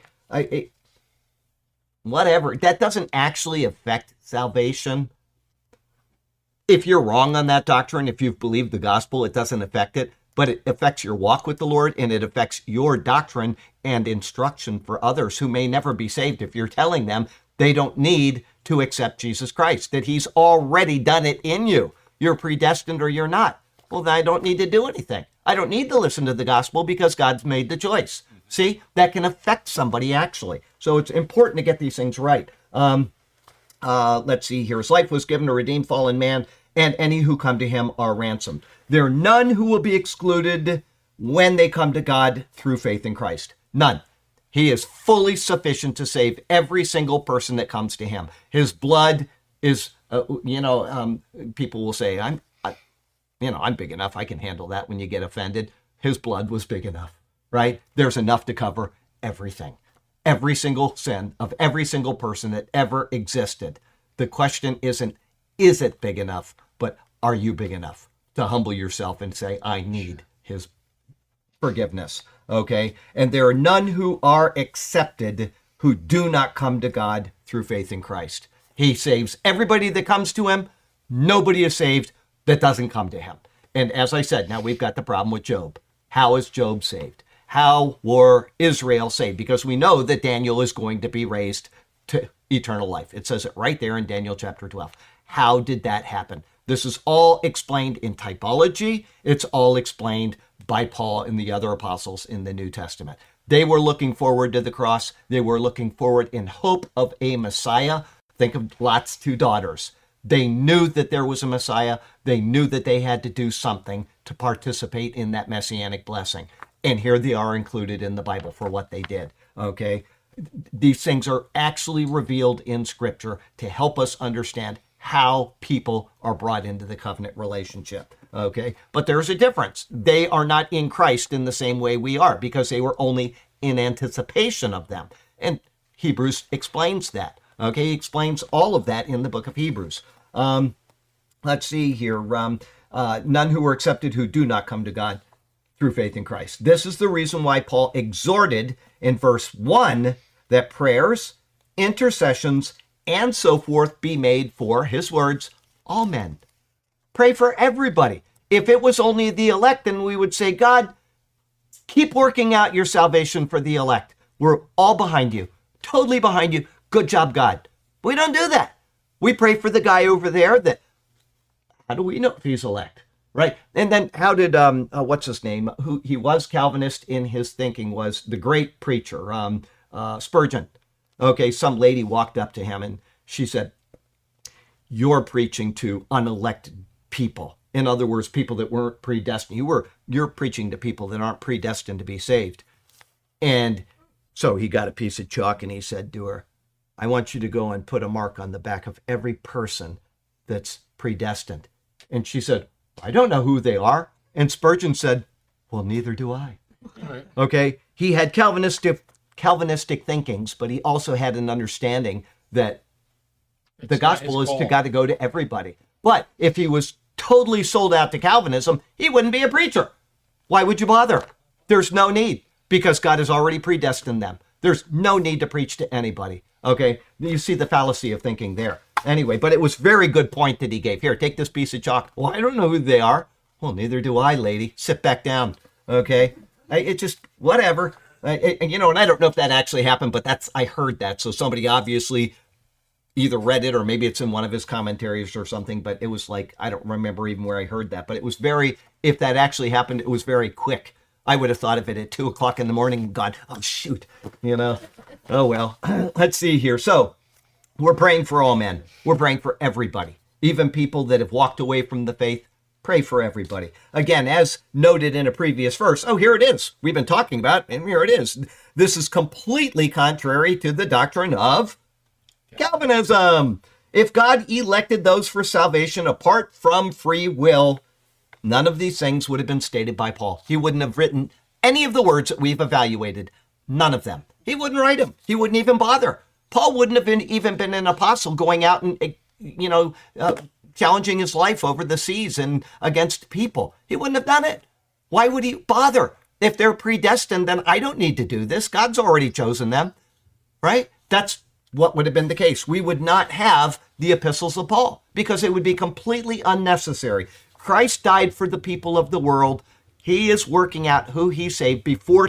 Speaker 1: Whatever. That doesn't actually affect salvation. If you're wrong on that doctrine, if you've believed the gospel, it doesn't affect it. but it affects your walk with the Lord, and it affects your doctrine and instruction for others who may never be saved. If you're telling them they don't need to accept Jesus Christ, that he's already done it in you. You're predestined or you're not. Well, then I don't need to do anything. I don't need to listen to the gospel because God's made the choice. See, that can affect somebody actually. So it's important to get these things right. Let's see here. His life was given to redeem fallen man, and any who come to him are ransomed. There are none who will be excluded when they come to God through faith in Christ. None. He is fully sufficient to save every single person that comes to him. His blood is, people will say, I'm big enough. I can handle that when you get offended. His blood was big enough, right? There's enough to cover everything. Every single sin of every single person that ever existed. The question isn't, is it big enough, but are you big enough to humble yourself and say, I need his forgiveness, okay? And there are none who are accepted who do not come to God through faith in Christ. He saves everybody that comes to him. Nobody is saved that doesn't come to him. And as I said, now we've got the problem with Job. How is Job saved? How were Israel saved? Because we know that Daniel is going to be raised to eternal life. It says it right there in Daniel chapter 12. How did that happen? This is all explained in typology. It's all explained by Paul and the other apostles in the New Testament. They were looking forward to the cross. They were looking forward in hope of a Messiah. Think of Lot's two daughters. They knew that there was a Messiah. They knew that they had to do something to participate in that messianic blessing. And here they are included in the Bible for what they did, okay? These things are actually revealed in Scripture to help us understand how people are brought into the covenant relationship, okay? But there's a difference. They are not in Christ in the same way we are because they were only in anticipation of them. And Hebrews explains that, okay? He explains all of that in the book of Hebrews. Let's see here. None who are accepted who do not come to God through faith in Christ. This is the reason why Paul exhorted in verse 1 that prayers, intercessions, and so forth be made for, his words, all men. Pray for everybody. If it was only the elect, then we would say, God, keep working out your salvation for the elect. We're all behind you, totally behind you. Good job, God. We don't do that. We pray for the guy over there that, how do we know if he's elect? Right. And then how did, what's his name? Who he was Calvinist in his thinking was the great preacher, Spurgeon. Okay. Some lady walked up to him and she said, you're preaching to unelected people. In other words, people that weren't predestined. You're preaching to people that aren't predestined to be saved. And so he got a piece of chalk and he said to her, I want you to go and put a mark on the back of every person that's predestined. And she said, I don't know who they are. And Spurgeon said, well, neither do I.
Speaker 2: Right.
Speaker 1: Okay. He had Calvinistic thinkings, but he also had an understanding that the gospel is got to go to everybody. But if he was totally sold out to Calvinism, he wouldn't be a preacher. Why would you bother? There's no need because God has already predestined them. There's no need to preach to anybody. Okay. You see the fallacy of thinking there. Anyway, but it was a very good point that he gave. Here, take this piece of chalk. Well, I don't know who they are. Well, neither do I, lady. Sit back down. Okay. It just, whatever. And I don't know if that actually happened, but I heard that. So somebody obviously either read it or maybe it's in one of his commentaries or something, but it was like, I don't remember even where I heard that, but it was if that actually happened, it was very quick. I would have thought of it at 2:00 in the morning and gone, oh, shoot, oh, well, let's see here. So we're praying for all men. We're praying for everybody, even people that have walked away from the faith. Pray for everybody. Again, as noted in a previous verse, here it is. We've been talking about, and here it is. This is completely contrary to the doctrine of Calvinism. If God elected those for salvation apart from free will, none of these things would have been stated by Paul. He wouldn't have written any of the words that we've evaluated. None of them. He wouldn't write them. He wouldn't even bother. Paul wouldn't have even been an apostle going out and, challenging his life over the seas and against people. He wouldn't have done it. Why would he bother? If they're predestined, then I don't need to do this. God's already chosen them, right? That's what would have been the case. We would not have the epistles of Paul because it would be completely unnecessary. Christ died for the people of the world. He is working out who he saved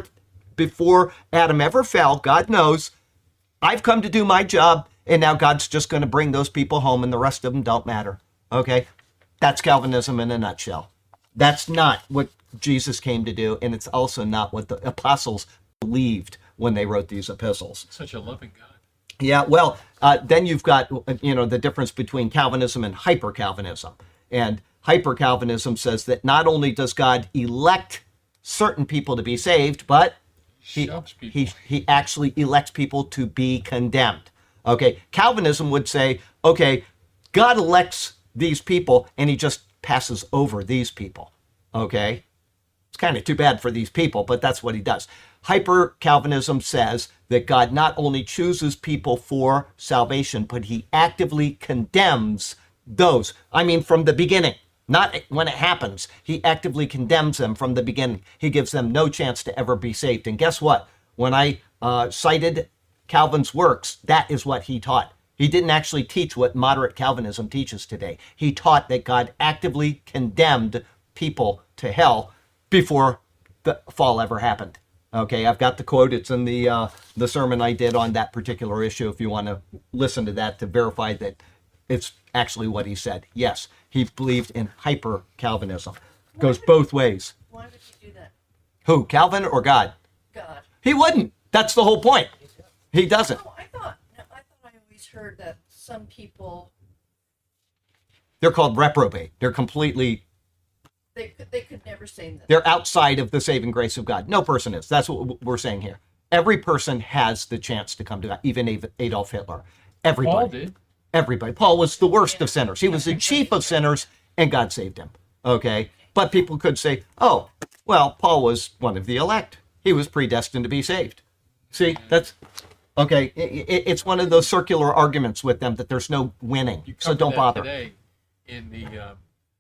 Speaker 1: before Adam ever fell. God knows, I've come to do my job, and now God's just going to bring those people home, and the rest of them don't matter. Okay? That's Calvinism in a nutshell. That's not what Jesus came to do, and it's also not what the apostles believed when they wrote these epistles.
Speaker 2: Such a loving God.
Speaker 1: Yeah, well, then you've got, the difference between Calvinism and hyper-Calvinism. And hyper-Calvinism says that not only does God elect certain people to be saved, but he actually elects people to be condemned. Okay, Calvinism would say, okay, God elects these people and he just passes over these people. Okay, it's kind of too bad for these people, but that's what he does. Hyper-Calvinism says that God not only chooses people for salvation, but he actively condemns those. I mean, from the beginning, not when it happens. He actively condemns them from the beginning. He gives them no chance to ever be saved. And guess what? When I cited Calvin's works, that is what he taught. He didn't actually teach what moderate Calvinism teaches today. He taught that God actively condemned people to hell before the fall ever happened. Okay, I've got the quote. It's in the sermon I did on that particular issue. If you want to listen to that to verify that it's actually what he said. Yes, he believed in hyper-Calvinism. Goes both ways.
Speaker 3: Why would you do that?
Speaker 1: Who, Calvin or God?
Speaker 3: God.
Speaker 1: He wouldn't. That's the whole point. He doesn't.
Speaker 3: No, I thought I always heard that some people
Speaker 1: They're called reprobate. They're completely,
Speaker 3: they could never save them.
Speaker 1: they're outside of the saving grace of God. No person is. That's what we're saying here. Every person has the chance to come to God, even Adolf Hitler. Everybody.
Speaker 2: Paul did.
Speaker 1: Everybody. Paul was the worst of sinners. He was the chief of sinners, and God saved him. Okay? But people could say, oh, well, Paul was one of the elect. He was predestined to be saved. See, that's, okay, it's one of those circular arguments with them that there's no winning. So don't bother.
Speaker 2: Today in the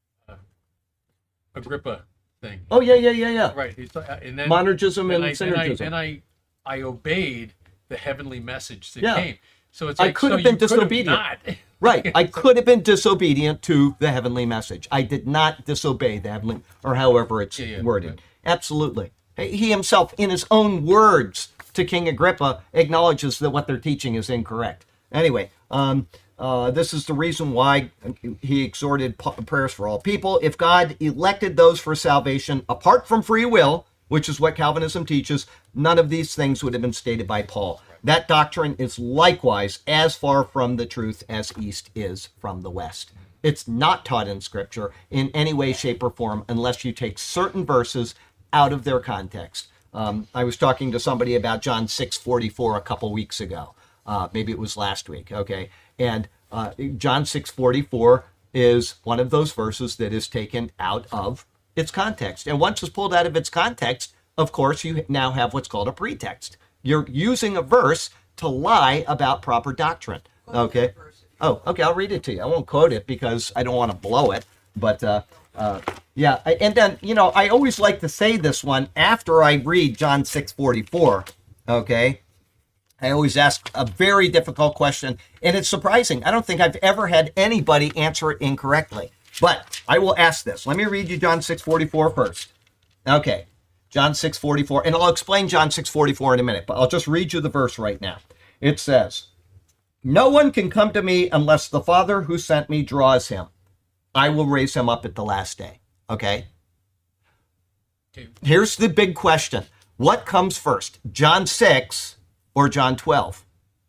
Speaker 2: Agrippa thing.
Speaker 1: Oh, yeah.
Speaker 2: Right. And then,
Speaker 1: Monergism and
Speaker 2: I
Speaker 1: synergism.
Speaker 2: I obeyed the heavenly message that
Speaker 1: Yeah.
Speaker 2: came. So it's
Speaker 1: I
Speaker 2: like,
Speaker 1: could have
Speaker 2: so
Speaker 1: been
Speaker 2: you could have
Speaker 1: disobedient.
Speaker 2: not.
Speaker 1: Right. I could have been disobedient to the heavenly message. I did not disobey the heavenly, or however it's worded.
Speaker 2: Right.
Speaker 1: Absolutely. He himself, in his own words to King Agrippa, acknowledges that what they're teaching is incorrect. Anyway, this is the reason why he exhorted prayers for all people. If God elected those for salvation apart from free will, which is what Calvinism teaches, none of these things would have been stated by Paul. That doctrine is likewise as far from the truth as east is from the west. It's not taught in Scripture in any way, shape, or form unless you take certain verses out of their context. I was talking to somebody about John 6:44 a couple weeks ago. Maybe it was last week, okay? And John 6:44 is one of those verses that is taken out of its context. And once it's pulled out of its context, of course, you now have what's called a pretext. You're using a verse to lie about proper doctrine, okay? Oh, okay, I'll read it to you. I won't quote it because I don't want to blow it, but yeah. And then, I always like to say this one after I read John 6:44, okay? I always ask a very difficult question, and it's surprising. I don't think I've ever had anybody answer it incorrectly, but I will ask this. Let me read you John 6:44 first. Okay, John 6:44, and I'll explain John 6:44 in a minute, but I'll just read you the verse right now. It says, "No one can come to me unless the Father who sent me draws him. I will raise him up at the last day." Okay? Here's the big question. What comes first, John 6 or John 12?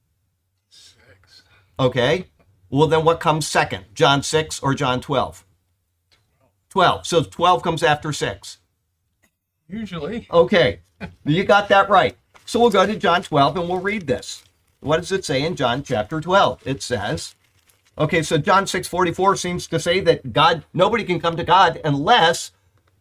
Speaker 2: 6.
Speaker 1: Okay. Well, then what comes second, John 6 or John 12? 12. So 12 comes after 6.
Speaker 2: Usually.
Speaker 1: Okay. You got that right. So we'll go to John 12 and we'll read this. What does it say in John chapter 12? It says, okay, so John 6:44 seems to say that nobody can come to God unless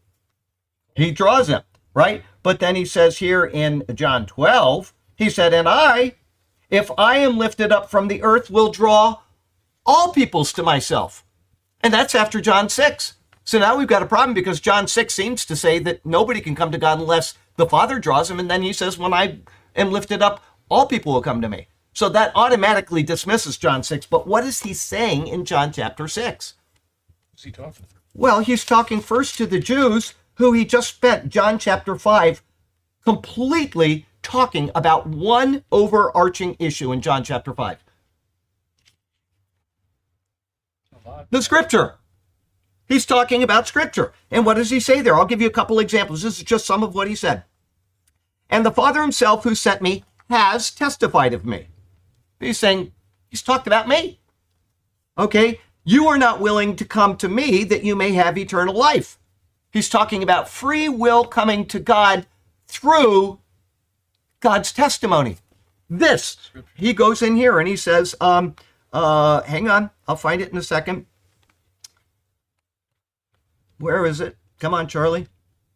Speaker 1: he draws them, right? But then he says here in John 12, he said, "And I, if I am lifted up from the earth, will draw all peoples to myself." And that's after John 6. So now we've got a problem because John 6 seems to say that nobody can come to God unless the Father draws them. And then he says, "When I am lifted up, all people will come to me." So that automatically dismisses John 6. But what is he saying in John chapter 6?
Speaker 2: Who's he talking to?
Speaker 1: Well, he's talking first to the Jews who he just spent John chapter 5 completely talking about one overarching issue in John chapter 5. The scripture. He's talking about scripture. And what does he say there? I'll give you a couple examples. This is just some of what he said. And the Father himself who sent me has testified of me. He's saying, he's talked about me. Okay, you are not willing to come to me that you may have eternal life. He's talking about free will coming to God through God's testimony. This, he goes in here and he says, hang on, I'll find it in a second. Where is it? Come on, Charlie.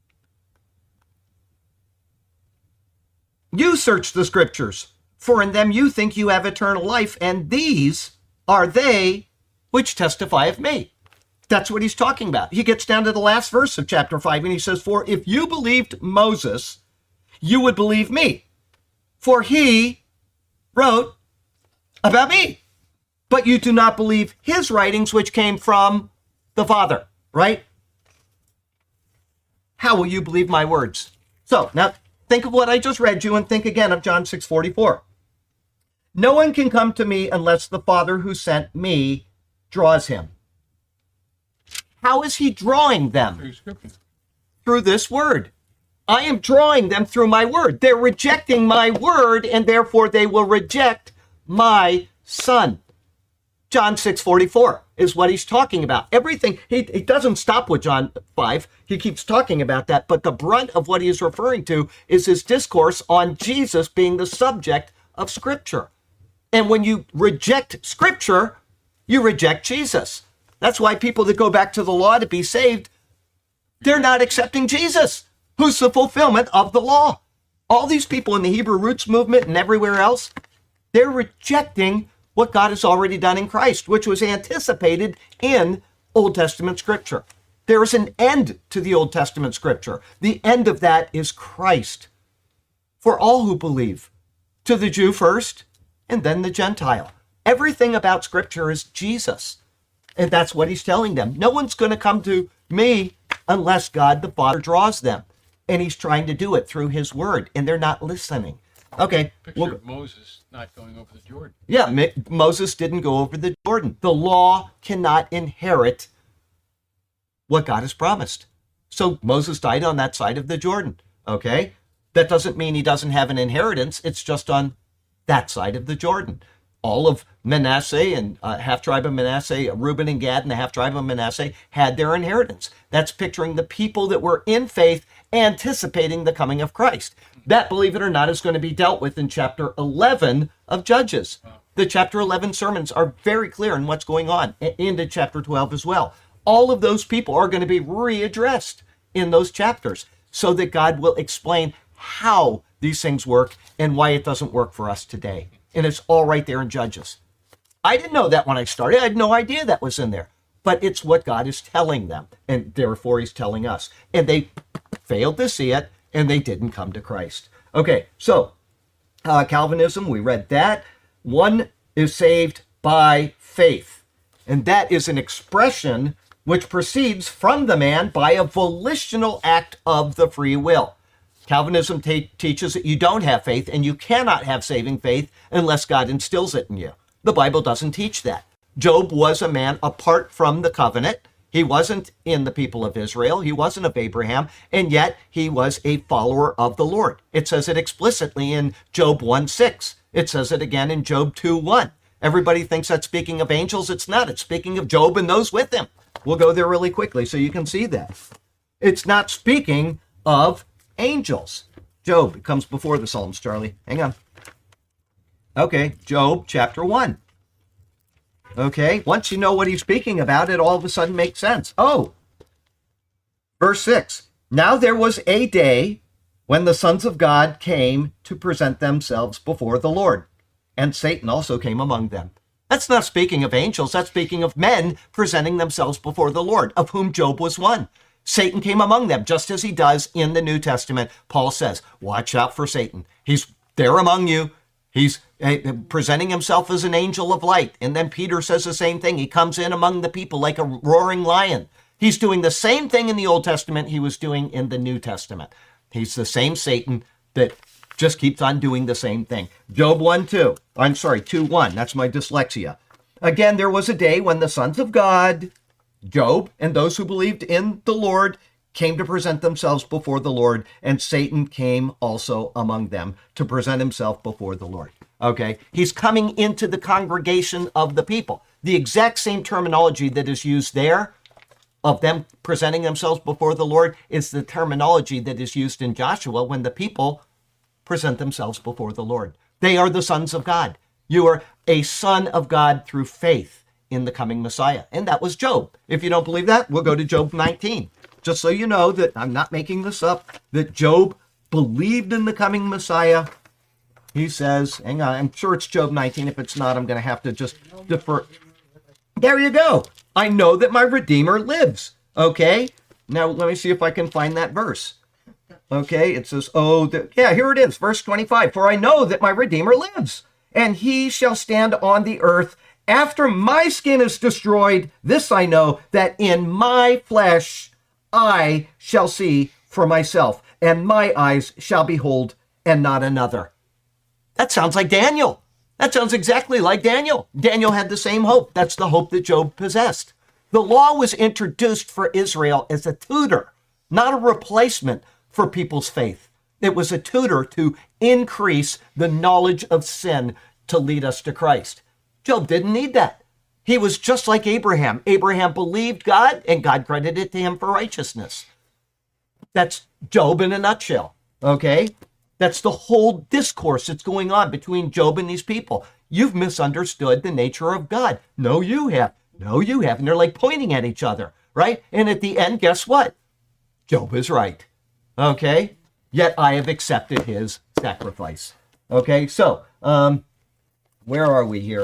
Speaker 1: You search the scriptures, for in them you think you have eternal life, and these are they which testify of me. That's what he's talking about. He gets down to the last verse of chapter 5, and he says, for if you believed Moses, you would believe me, for he wrote about me. But you do not believe his writings, which came from the Father, right? How will you believe my words? So now think of what I just read you and think again of John 6:44. No one can come to me unless the Father who sent me draws him. How is he drawing them? Through this word. I am drawing them through my word. They're rejecting my word, and therefore they will reject my son. John 6:44 is what he's talking about. Everything, he doesn't stop with John 5. He keeps talking about that, but the brunt of what he is referring to is his discourse on Jesus being the subject of Scripture. And when you reject Scripture, you reject Jesus. That's why people that go back to the law to be saved, they're not accepting Jesus, who's the fulfillment of the law. All these people in the Hebrew Roots movement and everywhere else, they're rejecting what God has already done in Christ, which was anticipated in Old Testament Scripture. There is an end to the Old Testament Scripture. The end of that is Christ for all who believe, to the Jew first and then the Gentile. Everything about Scripture is Jesus. And that's what he's telling them. No one's going to come to me unless God the Father draws them. And he's trying to do it through his word, and they're not listening. Okay.
Speaker 2: Picture of Moses not going over the Jordan.
Speaker 1: Yeah, Moses didn't go over the Jordan. The law cannot inherit what God has promised. So Moses died on that side of the Jordan. Okay. That doesn't mean he doesn't have an inheritance. It's just on that side of the Jordan. All of Manasseh and half tribe of Manasseh, Reuben and Gad and the half tribe of Manasseh had their inheritance. That's picturing the people that were in faith anticipating the coming of Christ. That, believe it or not, is going to be dealt with in chapter 11 of Judges. The chapter 11 sermons are very clear in what's going on, into chapter 12 as well. All of those people are going to be readdressed in those chapters so that God will explain how these things work and why it doesn't work for us today. And it's all right there in Judges. I didn't know that when I started. I had no idea that was in there. But it's what God is telling them, and therefore he's telling us. And they failed to see it, and they didn't come to Christ. Okay, so Calvinism, we read that. One is saved by faith. And that is an expression which proceeds from the man by a volitional act of the free will. Calvinism teaches that you don't have faith, and you cannot have saving faith unless God instills it in you. The Bible doesn't teach that. Job was a man apart from the covenant. He wasn't in the people of Israel. He wasn't of Abraham, and yet he was a follower of the Lord. It says it explicitly in Job 1:6. It says it again in Job 2:1. Everybody thinks that's speaking of angels. It's not. It's speaking of Job and those with him. We'll go there really quickly so you can see that. It's not speaking of angels. Job, it comes before the Psalms, Charlie. Hang on. Okay, Job chapter 1. Okay, once you know what he's speaking about, it all of a sudden makes sense. Oh, verse 6. Now there was a day when the sons of God came to present themselves before the Lord, and Satan also came among them. That's not speaking of angels. That's speaking of men presenting themselves before the Lord, of whom Job was one. Satan came among them, just as he does in the New Testament. Paul says, watch out for Satan. He's there among you. He's presenting himself as an angel of light. And then Peter says the same thing. He comes in among the people like a roaring lion. He's doing the same thing in the Old Testament he was doing in the New Testament. He's the same Satan that just keeps on doing the same thing. Job 1:2. I'm sorry, 2:1. That's my dyslexia. Again, there was a day when the sons of God, Job, and those who believed in the Lord came to present themselves before the Lord, and Satan came also among them to present himself before the Lord. Okay? He's coming into the congregation of the people. The exact same terminology that is used there of them presenting themselves before the Lord is the terminology that is used in Joshua when the people present themselves before the Lord. They are the sons of God. You are a son of God through faith in the coming Messiah. And that was Job. If you don't believe that, we'll go to Job 19. Just so you know that I'm not making this up, that Job believed in the coming Messiah. He says, hang on, I'm sure it's Job 19. If it's not, I'm going to have to just defer. There you go. I know that my Redeemer lives. Okay? Now, let me see if I can find that verse. Okay, it says, yeah, here it is, verse 25. For I know that my Redeemer lives, and he shall stand on the earth. After my skin is destroyed, this I know, that in my flesh I shall see for myself, and my eyes shall behold, and not another. That sounds like Daniel. That sounds exactly like Daniel. Daniel had the same hope. That's the hope that Job possessed. The law was introduced for Israel as a tutor, not a replacement for people's faith. It was a tutor to increase the knowledge of sin to lead us to Christ. Job didn't need that. He was just like Abraham. Abraham believed God, and God credited it to him for righteousness. That's Job in a nutshell, okay? That's the whole discourse that's going on between Job and these people. You've misunderstood the nature of God. No, you have. No, you haven't. They're like pointing at each other, right? And at the end, guess what? Job is right, okay? Yet I have accepted his sacrifice. Okay, so, where are we here?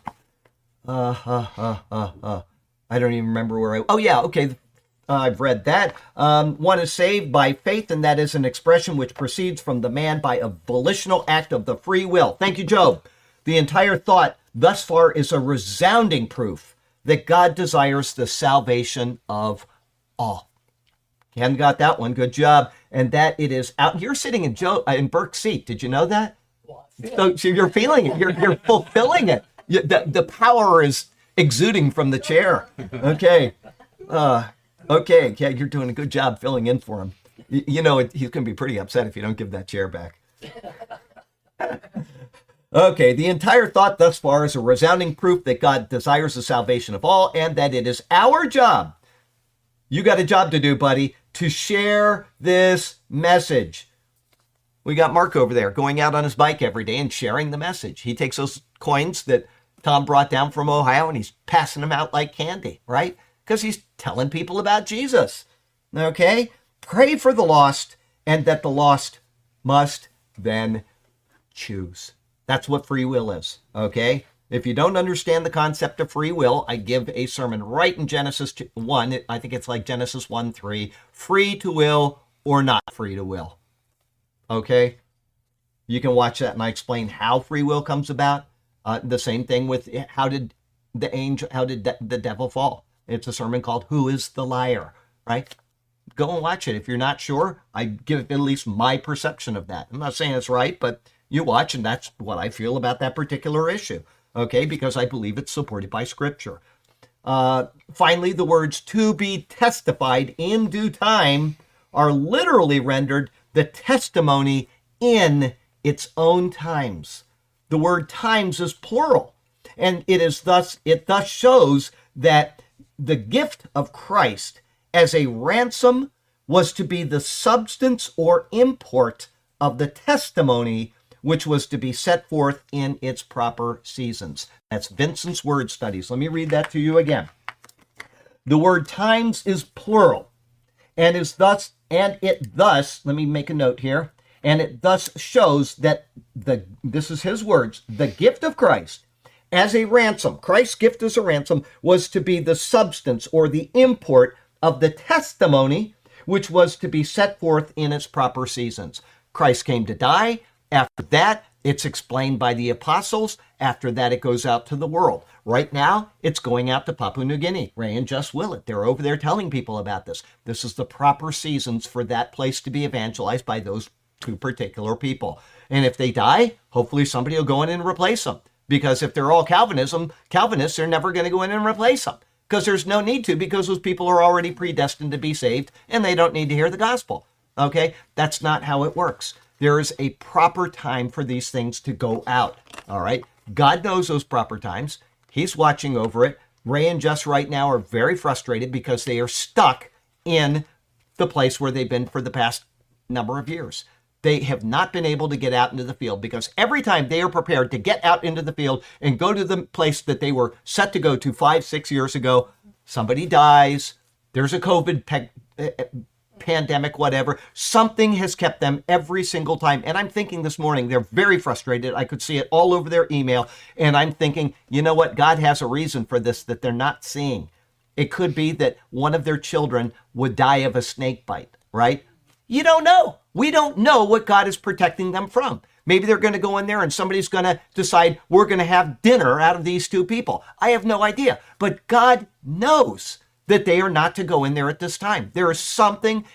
Speaker 1: I don't even remember where oh yeah, okay. I've read that. One is saved by faith, and that is an expression which proceeds from the man by a volitional act of the free will. Thank you, Job. The entire thought thus far is a resounding proof that God desires the salvation of all. Ken got that one. Good job. And that it is out. You're sitting in Burke's seat. Did you know that? So you're feeling it. You're fulfilling it. The power is exuding from the chair. Okay. Okay. Yeah, you're doing a good job filling in for him. You know, he's going to be pretty upset if you don't give that chair back. Okay. The entire thought thus far is a resounding proof that God desires the salvation of all, and that it is our job. You got a job to do, buddy, to share this message. We got Mark over there going out on his bike every day and sharing the message. He takes those coins that Tom brought down from Ohio and he's passing them out like candy, right? Because he's telling people about Jesus. Okay? Pray for the lost, and that the lost must then choose. That's what free will is. Okay? If you don't understand the concept of free will, I give a sermon right in Genesis 1. I think it's like Genesis 1:3. Free to will or not free to will. Okay? You can watch that and I explain how free will comes about. The same thing with how did the devil fall? It's a sermon called Who is the Liar? Right? Go and watch it. If you're not sure, I give at least my perception of that. I'm not saying it's right, but you watch and that's what I feel about that particular issue. Okay, because I believe it's supported by Scripture. Finally, the words to be testified in due time are literally rendered the testimony in its own times. The word times is plural, and it thus shows that the gift of Christ as a ransom was to be the substance or import of the testimony which was to be set forth in its proper seasons. That's Vincent's word studies. Let me read that to you again. The word times is plural, and it thus, let me make a note here, and it thus shows that this is his words, the gift of Christ as a ransom, Christ's gift as a ransom, was to be the substance or the import of the testimony which was to be set forth in its proper seasons. Christ came to die. After that, It's explained by the apostles. After that, it goes out to the world. Right now, it's going out to Papua New Guinea. Ray and Jess Willett, they're over there telling people about this. This is the proper seasons for that place to be evangelized by those two particular people. And if they die, hopefully somebody will go in and replace them. Because if they're all Calvinists, they're never going to go in and replace them. Because there's no need to, because those people are already predestined to be saved and they don't need to hear the gospel. Okay? That's not how it works. There is a proper time for these things to go out. All right? God knows those proper times. He's watching over it. Ray and Jess right now are very frustrated because they are stuck in the place where they've been for the past number of years. They have not been able to get out into the field because every time they are prepared to get out into the field and go to the place that they were set to go to 5-6 years ago, somebody dies, there's a COVID pandemic, whatever. Something has kept them every single time. And I'm thinking this morning, they're very frustrated. I could see it all over their email. And I'm thinking, you know what? God has a reason for this that they're not seeing. It could be that one of their children would die of a snake bite, right? You don't know. We don't know what God is protecting them from. Maybe they're going to go in there and somebody's going to decide we're going to have dinner out of these two people. I have no idea. But God knows that they are not to go in there at this time. There is something,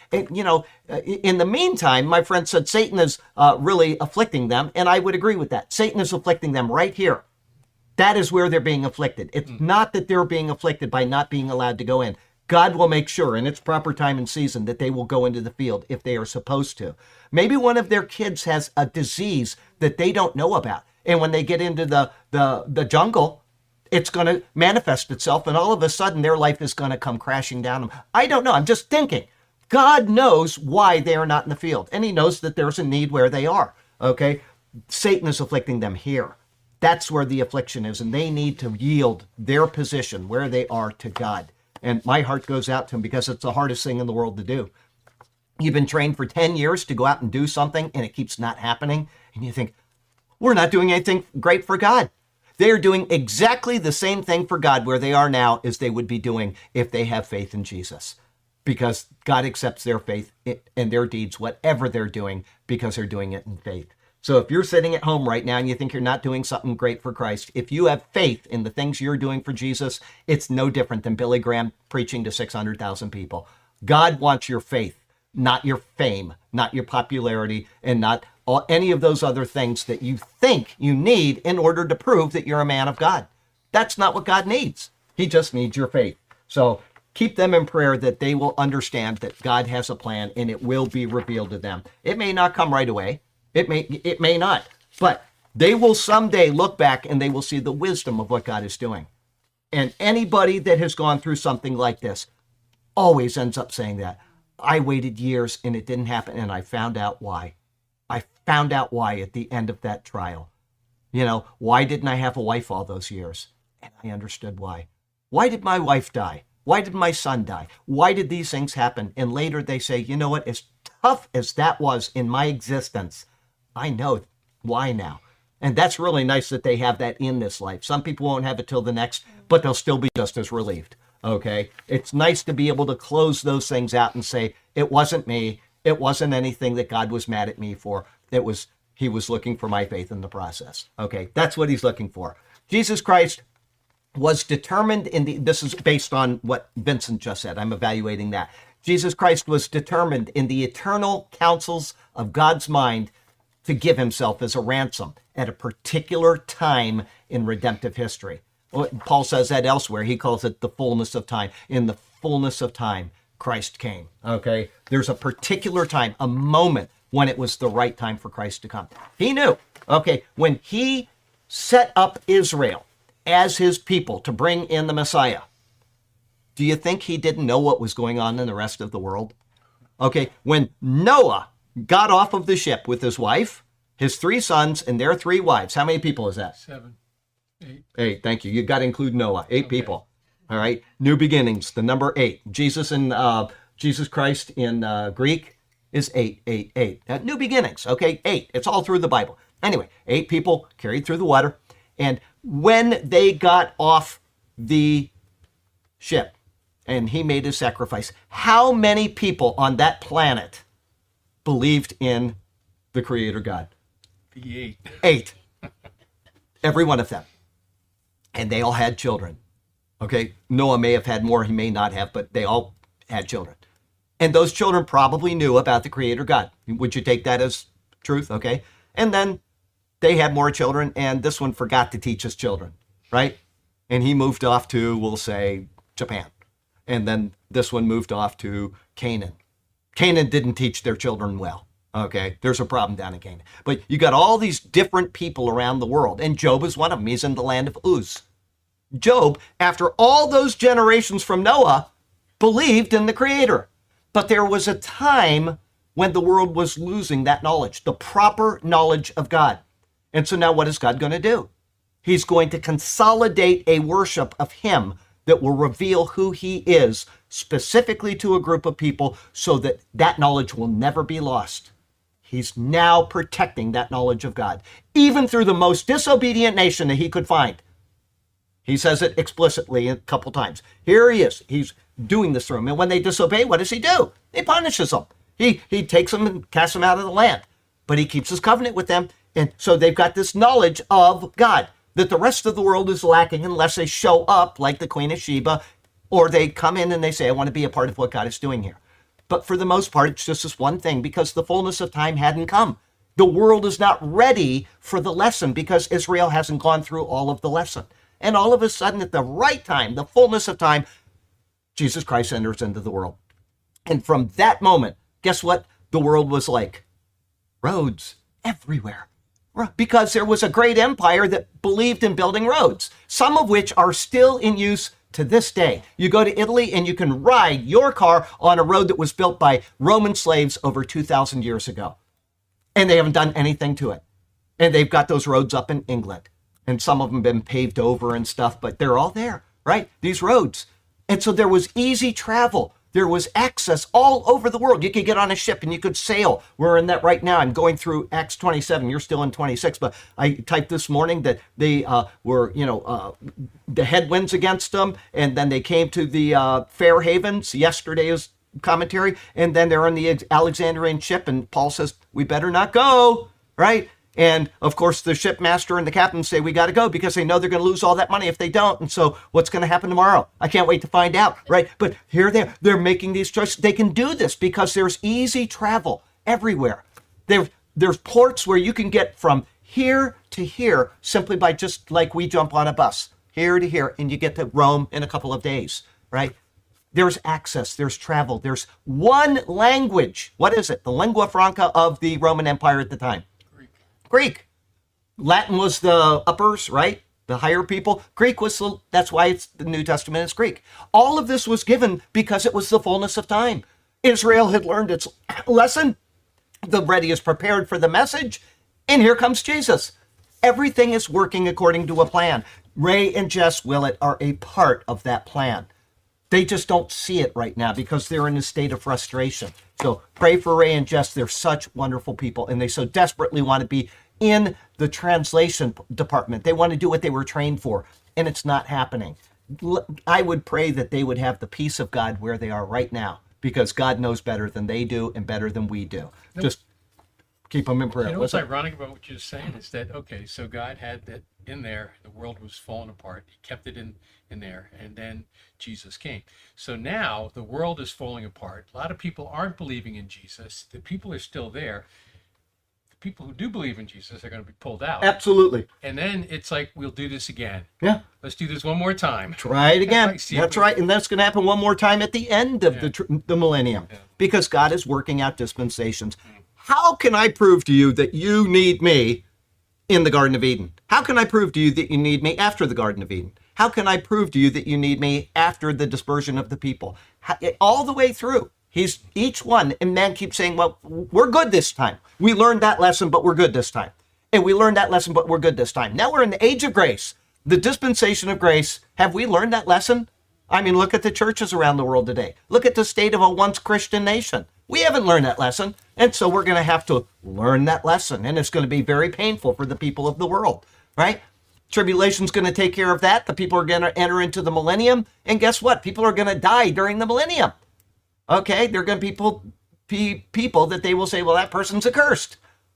Speaker 1: in the meantime, my friend said Satan is really afflicting them, and I would agree with that. Satan is afflicting them right here. That is where they're being afflicted. It's not that they're being afflicted by not being allowed to go in. God will make sure in its proper time and season that they will go into the field if they are supposed to. Maybe one of their kids has a disease that they don't know about. And when they get into the jungle, it's going to manifest itself, and all of a sudden their life is going to come crashing down. I don't know. I'm just thinking. God knows why they are not in the field, and he knows that there's a need where they are, okay? Satan is afflicting them here. That's where the affliction is, and they need to yield their position where they are to God. And my heart goes out to them because it's the hardest thing in the world to do. You've been trained for 10 years to go out and do something, and it keeps not happening, and you think, we're not doing anything great for God. They are doing exactly the same thing for God where they are now as they would be doing if they have faith in Jesus. Because God accepts their faith and their deeds, whatever they're doing, because they're doing it in faith. So if you're sitting at home right now and you think you're not doing something great for Christ, if you have faith in the things you're doing for Jesus, it's no different than Billy Graham preaching to 600,000 people. God wants your faith, not your fame, not your popularity, and not any of those other things that you think you need in order to prove that you're a man of God. That's not what God needs. He just needs your faith. So keep them in prayer that they will understand that God has a plan and it will be revealed to them. It may not come right away. It may not. But they will someday look back and they will see the wisdom of what God is doing. And anybody that has gone through something like this always ends up saying that. I waited years and it didn't happen, and I found out why. I found out why at the end of that trial. Why didn't I have a wife all those years? And I understood why. Why did my wife die? Why did my son die? Why did these things happen? And later they say, you know what? As tough as that was in my existence, I know why now. And that's really nice that they have that in this life. Some people won't have it till the next, but they'll still be just as relieved. Okay? It's nice to be able to close those things out and say, it wasn't me. It wasn't anything that God was mad at me for. He was looking for my faith in the process. Okay, that's what he's looking for. Jesus Christ was determined this is based on what Vincent just said. I'm evaluating that. Jesus Christ was determined in the eternal counsels of God's mind to give himself as a ransom at a particular time in redemptive history. Paul says that elsewhere. He calls it the fullness of time. In the fullness of time, Christ came. Okay, there's a particular time, a moment when it was the right time for Christ to come. He knew, okay, when he set up Israel as his people to bring in the Messiah, do you think he didn't know what was going on in the rest of the world? Okay, when Noah got off of the ship with his wife, his 3 sons, and their 3 wives, how many people is that?
Speaker 2: 7, 8.
Speaker 1: 8, thank you. You got to include Noah, 8 people. All right, new beginnings, the number 8. Jesus Christ in Greek is 8, 8, 8. New beginnings, okay, 8. It's all through the Bible. Anyway, 8 people carried through the water. And when they got off the ship and he made his sacrifice, how many people on that planet believed in the Creator God?
Speaker 2: The 8.
Speaker 1: 8. Every one of them. And they all had children. Okay, Noah may have had more, he may not have, but they all had children. And those children probably knew about the Creator God. Would you take that as truth? Okay. And then they had more children, and this one forgot to teach his children, right? And he moved off to, we'll say, Japan. And then this one moved off to Canaan. Canaan didn't teach their children well. Okay, there's a problem down in Canaan. But you got all these different people around the world, and Job is one of them. He's in the land of Uz. Job, after all those generations from Noah, believed in the Creator. But there was a time when the world was losing that knowledge, the proper knowledge of God. And so now what is God going to do? He's going to consolidate a worship of him that will reveal who he is specifically to a group of people so that that knowledge will never be lost. He's now protecting that knowledge of God, even through the most disobedient nation that he could find. He says it explicitly a couple times. Here he is. He's doing this through them. And when they disobey, what does he do? He punishes them. He takes them and casts them out of the land. But he keeps his covenant with them. And so they've got this knowledge of God that the rest of the world is lacking unless they show up like the Queen of Sheba, or they come in and they say, I want to be a part of what God is doing here. But for the most part, it's just this one thing because the fullness of time hadn't come. The world is not ready for the lesson because Israel hasn't gone through all of the lesson. And all of a sudden, at the right time, the fullness of time, Jesus Christ enters into the world. And from that moment, guess what the world was like? Roads everywhere. Because there was a great empire that believed in building roads, some of which are still in use to this day. You go to Italy and you can ride your car on a road that was built by Roman slaves over 2,000 years ago. And they haven't done anything to it. And they've got those roads up in England. And some of them have been paved over and stuff, but they're all there, right? These roads. And so there was easy travel. There was access all over the world. You could get on a ship and you could sail. We're in that right now. I'm going through Acts 27. You're still in 26. But I typed this morning that they were, the headwinds against them. And then they came to the Fair Havens. Yesterday's commentary. And then they're on the Alexandrian ship. And Paul says, we better not go, right? And of course, the shipmaster and the captain say, we got to go because they know they're going to lose all that money if they don't. And so what's going to happen tomorrow? I can't wait to find out, right? But here they're making these choices. They can do this because there's easy travel everywhere. There's ports where you can get from here to here simply by just like we jump on a bus, here to here, and you get to Rome in a couple of days, right? There's access, there's travel, there's one language. What is it? The lingua franca of the Roman Empire at the time. Greek. Latin was the uppers, right? The higher people. Greek was that's why the New Testament is Greek. All of this was given because it was the fullness of time. Israel had learned its lesson. The ready is prepared for the message. And here comes Jesus. Everything is working according to a plan. Ray and Jess Willett are a part of that plan. They just don't see it right now because they're in a state of frustration. So pray for Ray and Jess. They're such wonderful people, and they so desperately want to be in the translation department. They want to do what they were trained for, and it's not happening. I would pray that they would have the peace of God where they are right now because God knows better than they do and better than we do. Just keep them in prayer.
Speaker 2: You know what's ironic about what you're saying is that, okay, so God had that in there, the world was falling apart. He kept it in there, and then Jesus came. So now the world is falling apart. A lot of people aren't believing in Jesus. The people are still there. The people who do believe in Jesus are going to be pulled out.
Speaker 1: Absolutely.
Speaker 2: And then it's like, we'll do this again.
Speaker 1: Yeah.
Speaker 2: Let's do this one more time.
Speaker 1: Try it again. That's right. And that's going to happen one more time at the end of the millennium because God is working out dispensations. How can I prove to you that you need me in the Garden of Eden? How can I prove to you that you need me after the Garden of Eden? How can I prove to you that you need me after the dispersion of the people? All the way through. He's each one, and man keeps saying, well, we're good this time. We learned that lesson, but we're good this time. And we learned that lesson, but we're good this time. Now we're in the age of grace, the dispensation of grace. Have we learned that lesson? I mean, look at the churches around the world today. Look at the state of a once Christian nation. We haven't learned that lesson. And so we're going to have to learn that lesson. And it's going to be very painful for the people of the world, right? Tribulation's going to take care of that. The people are going to enter into the millennium. And guess what? People are going to die during the millennium. Okay? They're going to be people that they will say, well, that person's accursed.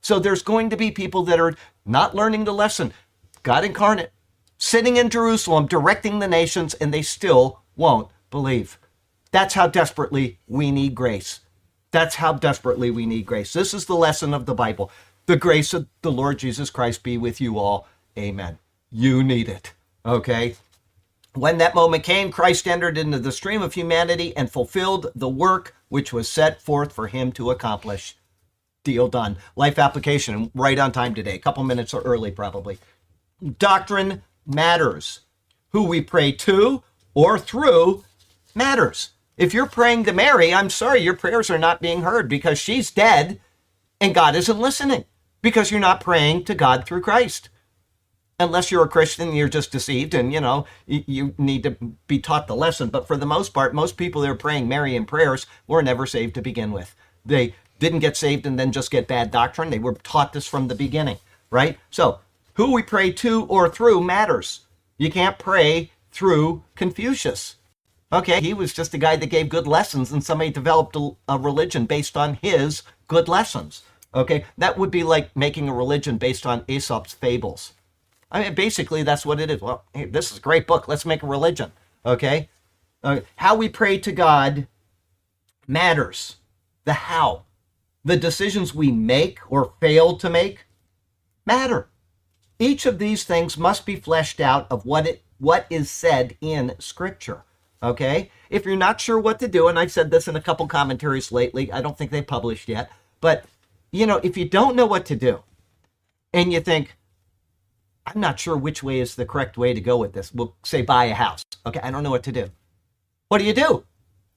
Speaker 1: So there's going to be people that are not learning the lesson. God incarnate, sitting in Jerusalem, directing the nations, and they still won't believe. That's how desperately we need grace. That's how desperately we need grace. This is the lesson of the Bible. The grace of the Lord Jesus Christ be with you all. Amen. You need it. Okay? When that moment came, Christ entered into the stream of humanity and fulfilled the work which was set forth for him to accomplish. Deal done. Life application, right on time today. A couple minutes early, probably. Doctrine matters. Who we pray to or through matters. If you're praying to Mary, I'm sorry, your prayers are not being heard because she's dead and God isn't listening because you're not praying to God through Christ. Unless you're a Christian, you're just deceived and, you need to be taught the lesson. But for the most part, most people that are praying Marian prayers were never saved to begin with. They didn't get saved and then just get bad doctrine. They were taught this from the beginning, right? So who we pray to or through matters. You can't pray through Confucius. Okay, he was just a guy that gave good lessons and somebody developed a religion based on his good lessons. Okay, that would be like making a religion based on Aesop's fables. I mean, basically, that's what it is. Well, hey, this is a great book. Let's make a religion, okay? How we pray to God matters. The how. The decisions we make or fail to make matter. Each of these things must be fleshed out of what is said in Scripture, okay? If you're not sure what to do, and I've said this in a couple commentaries lately, I don't think they published yet, but, if you don't know what to do, and you think, I'm not sure which way is the correct way to go with this. We'll say buy a house. Okay, I don't know what to do. What do?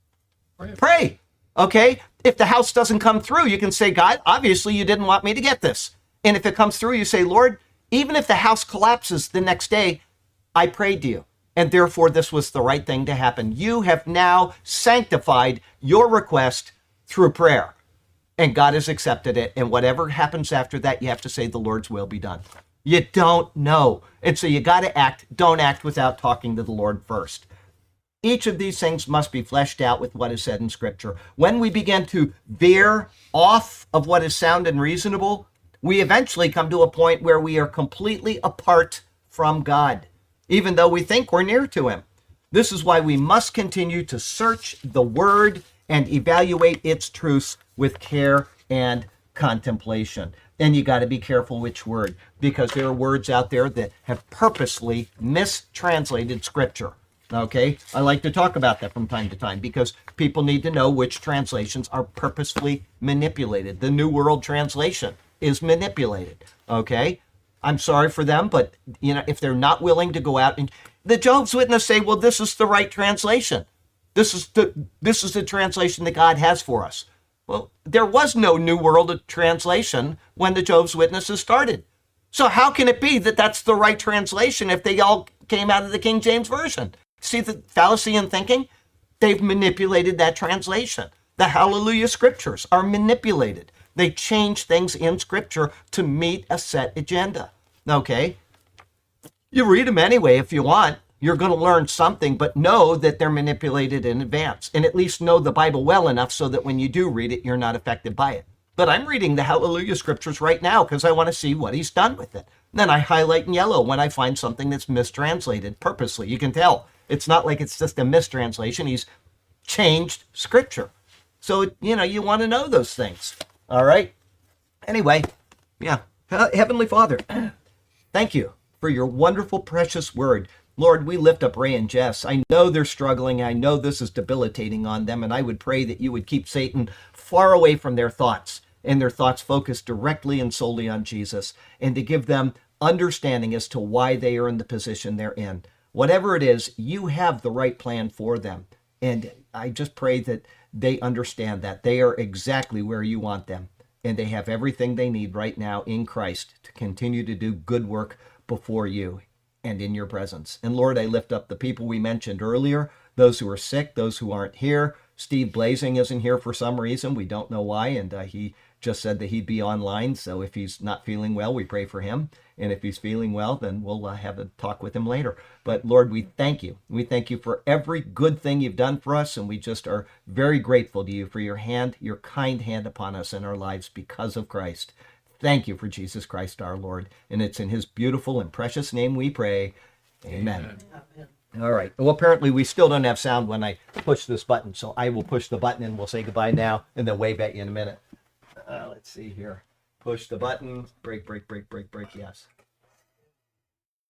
Speaker 1: Pray. Okay? If the house doesn't come through, you can say, God, obviously you didn't want me to get this. And if it comes through, you say, Lord, even if the house collapses the next day, I prayed to you. And therefore, this was the right thing to happen. You have now sanctified your request through prayer. And God has accepted it. And whatever happens after that, you have to say, the Lord's will be done. You don't know. And so you got to act. Don't act without talking to the Lord first. Each of these things must be fleshed out with what is said in Scripture. When we begin to veer off of what is sound and reasonable, we eventually come to a point where we are completely apart from God, even though we think we're near to him. This is why we must continue to search the Word and evaluate its truths with care and contemplation. And you got to be careful which word, because there are words out there that have purposely mistranslated Scripture. Okay? I like to talk about that from time to time because people need to know which translations are purposefully manipulated. The New World Translation is manipulated. Okay? I'm sorry for them, but if they're not willing to go out and the Jehovah's Witnesses say, well, this is the right translation. This is the translation that God has for us. Well, there was no New World Translation when the Jehovah's Witnesses started. So how can it be that that's the right translation if they all came out of the King James Version? See the fallacy in thinking? They've manipulated that translation. The Hallelujah Scriptures are manipulated. They change things in Scripture to meet a set agenda. Okay? You read them anyway if you want. You're going to learn something, but know that they're manipulated in advance. And at least know the Bible well enough so that when you do read it, you're not affected by it. But I'm reading the Hallelujah Scriptures right now because I want to see what he's done with it. And then I highlight in yellow when I find something that's mistranslated purposely. You can tell. It's not like it's just a mistranslation. He's changed Scripture. So, you want to know those things. All right? Anyway, yeah. Heavenly Father, thank you for your wonderful, precious word. Lord, we lift up Ray and Jess. I know they're struggling. I know this is debilitating on them, and I would pray that you would keep Satan far away from their thoughts, and their thoughts focused directly and solely on Jesus, and to give them understanding as to why they are in the position they're in. Whatever it is, you have the right plan for them, and I just pray that they understand that. They are exactly where you want them, and they have everything they need right now in Christ to continue to do good work before you and in your presence. And Lord, I lift up the people we mentioned earlier, those who are sick, those who aren't here. Steve Blazing isn't here for some reason. We don't know why, and he just said that he'd be online, so if he's not feeling well, we pray for him. And if he's feeling well, then we'll have a talk with him later. But Lord, we thank you. We thank you for every good thing you've done for us, and we just are very grateful to you for your hand, your kind hand upon us in our lives because of Christ. thank you for Jesus Christ our Lord. And it's in his beautiful and precious name we pray. Amen.
Speaker 3: Amen.
Speaker 1: All right. Well, apparently we still don't have sound when I push this button, so I will push the button and we'll say goodbye now and then wave at you in a minute. Let's see here. Push the button. Break, break, break, break, break. Yes.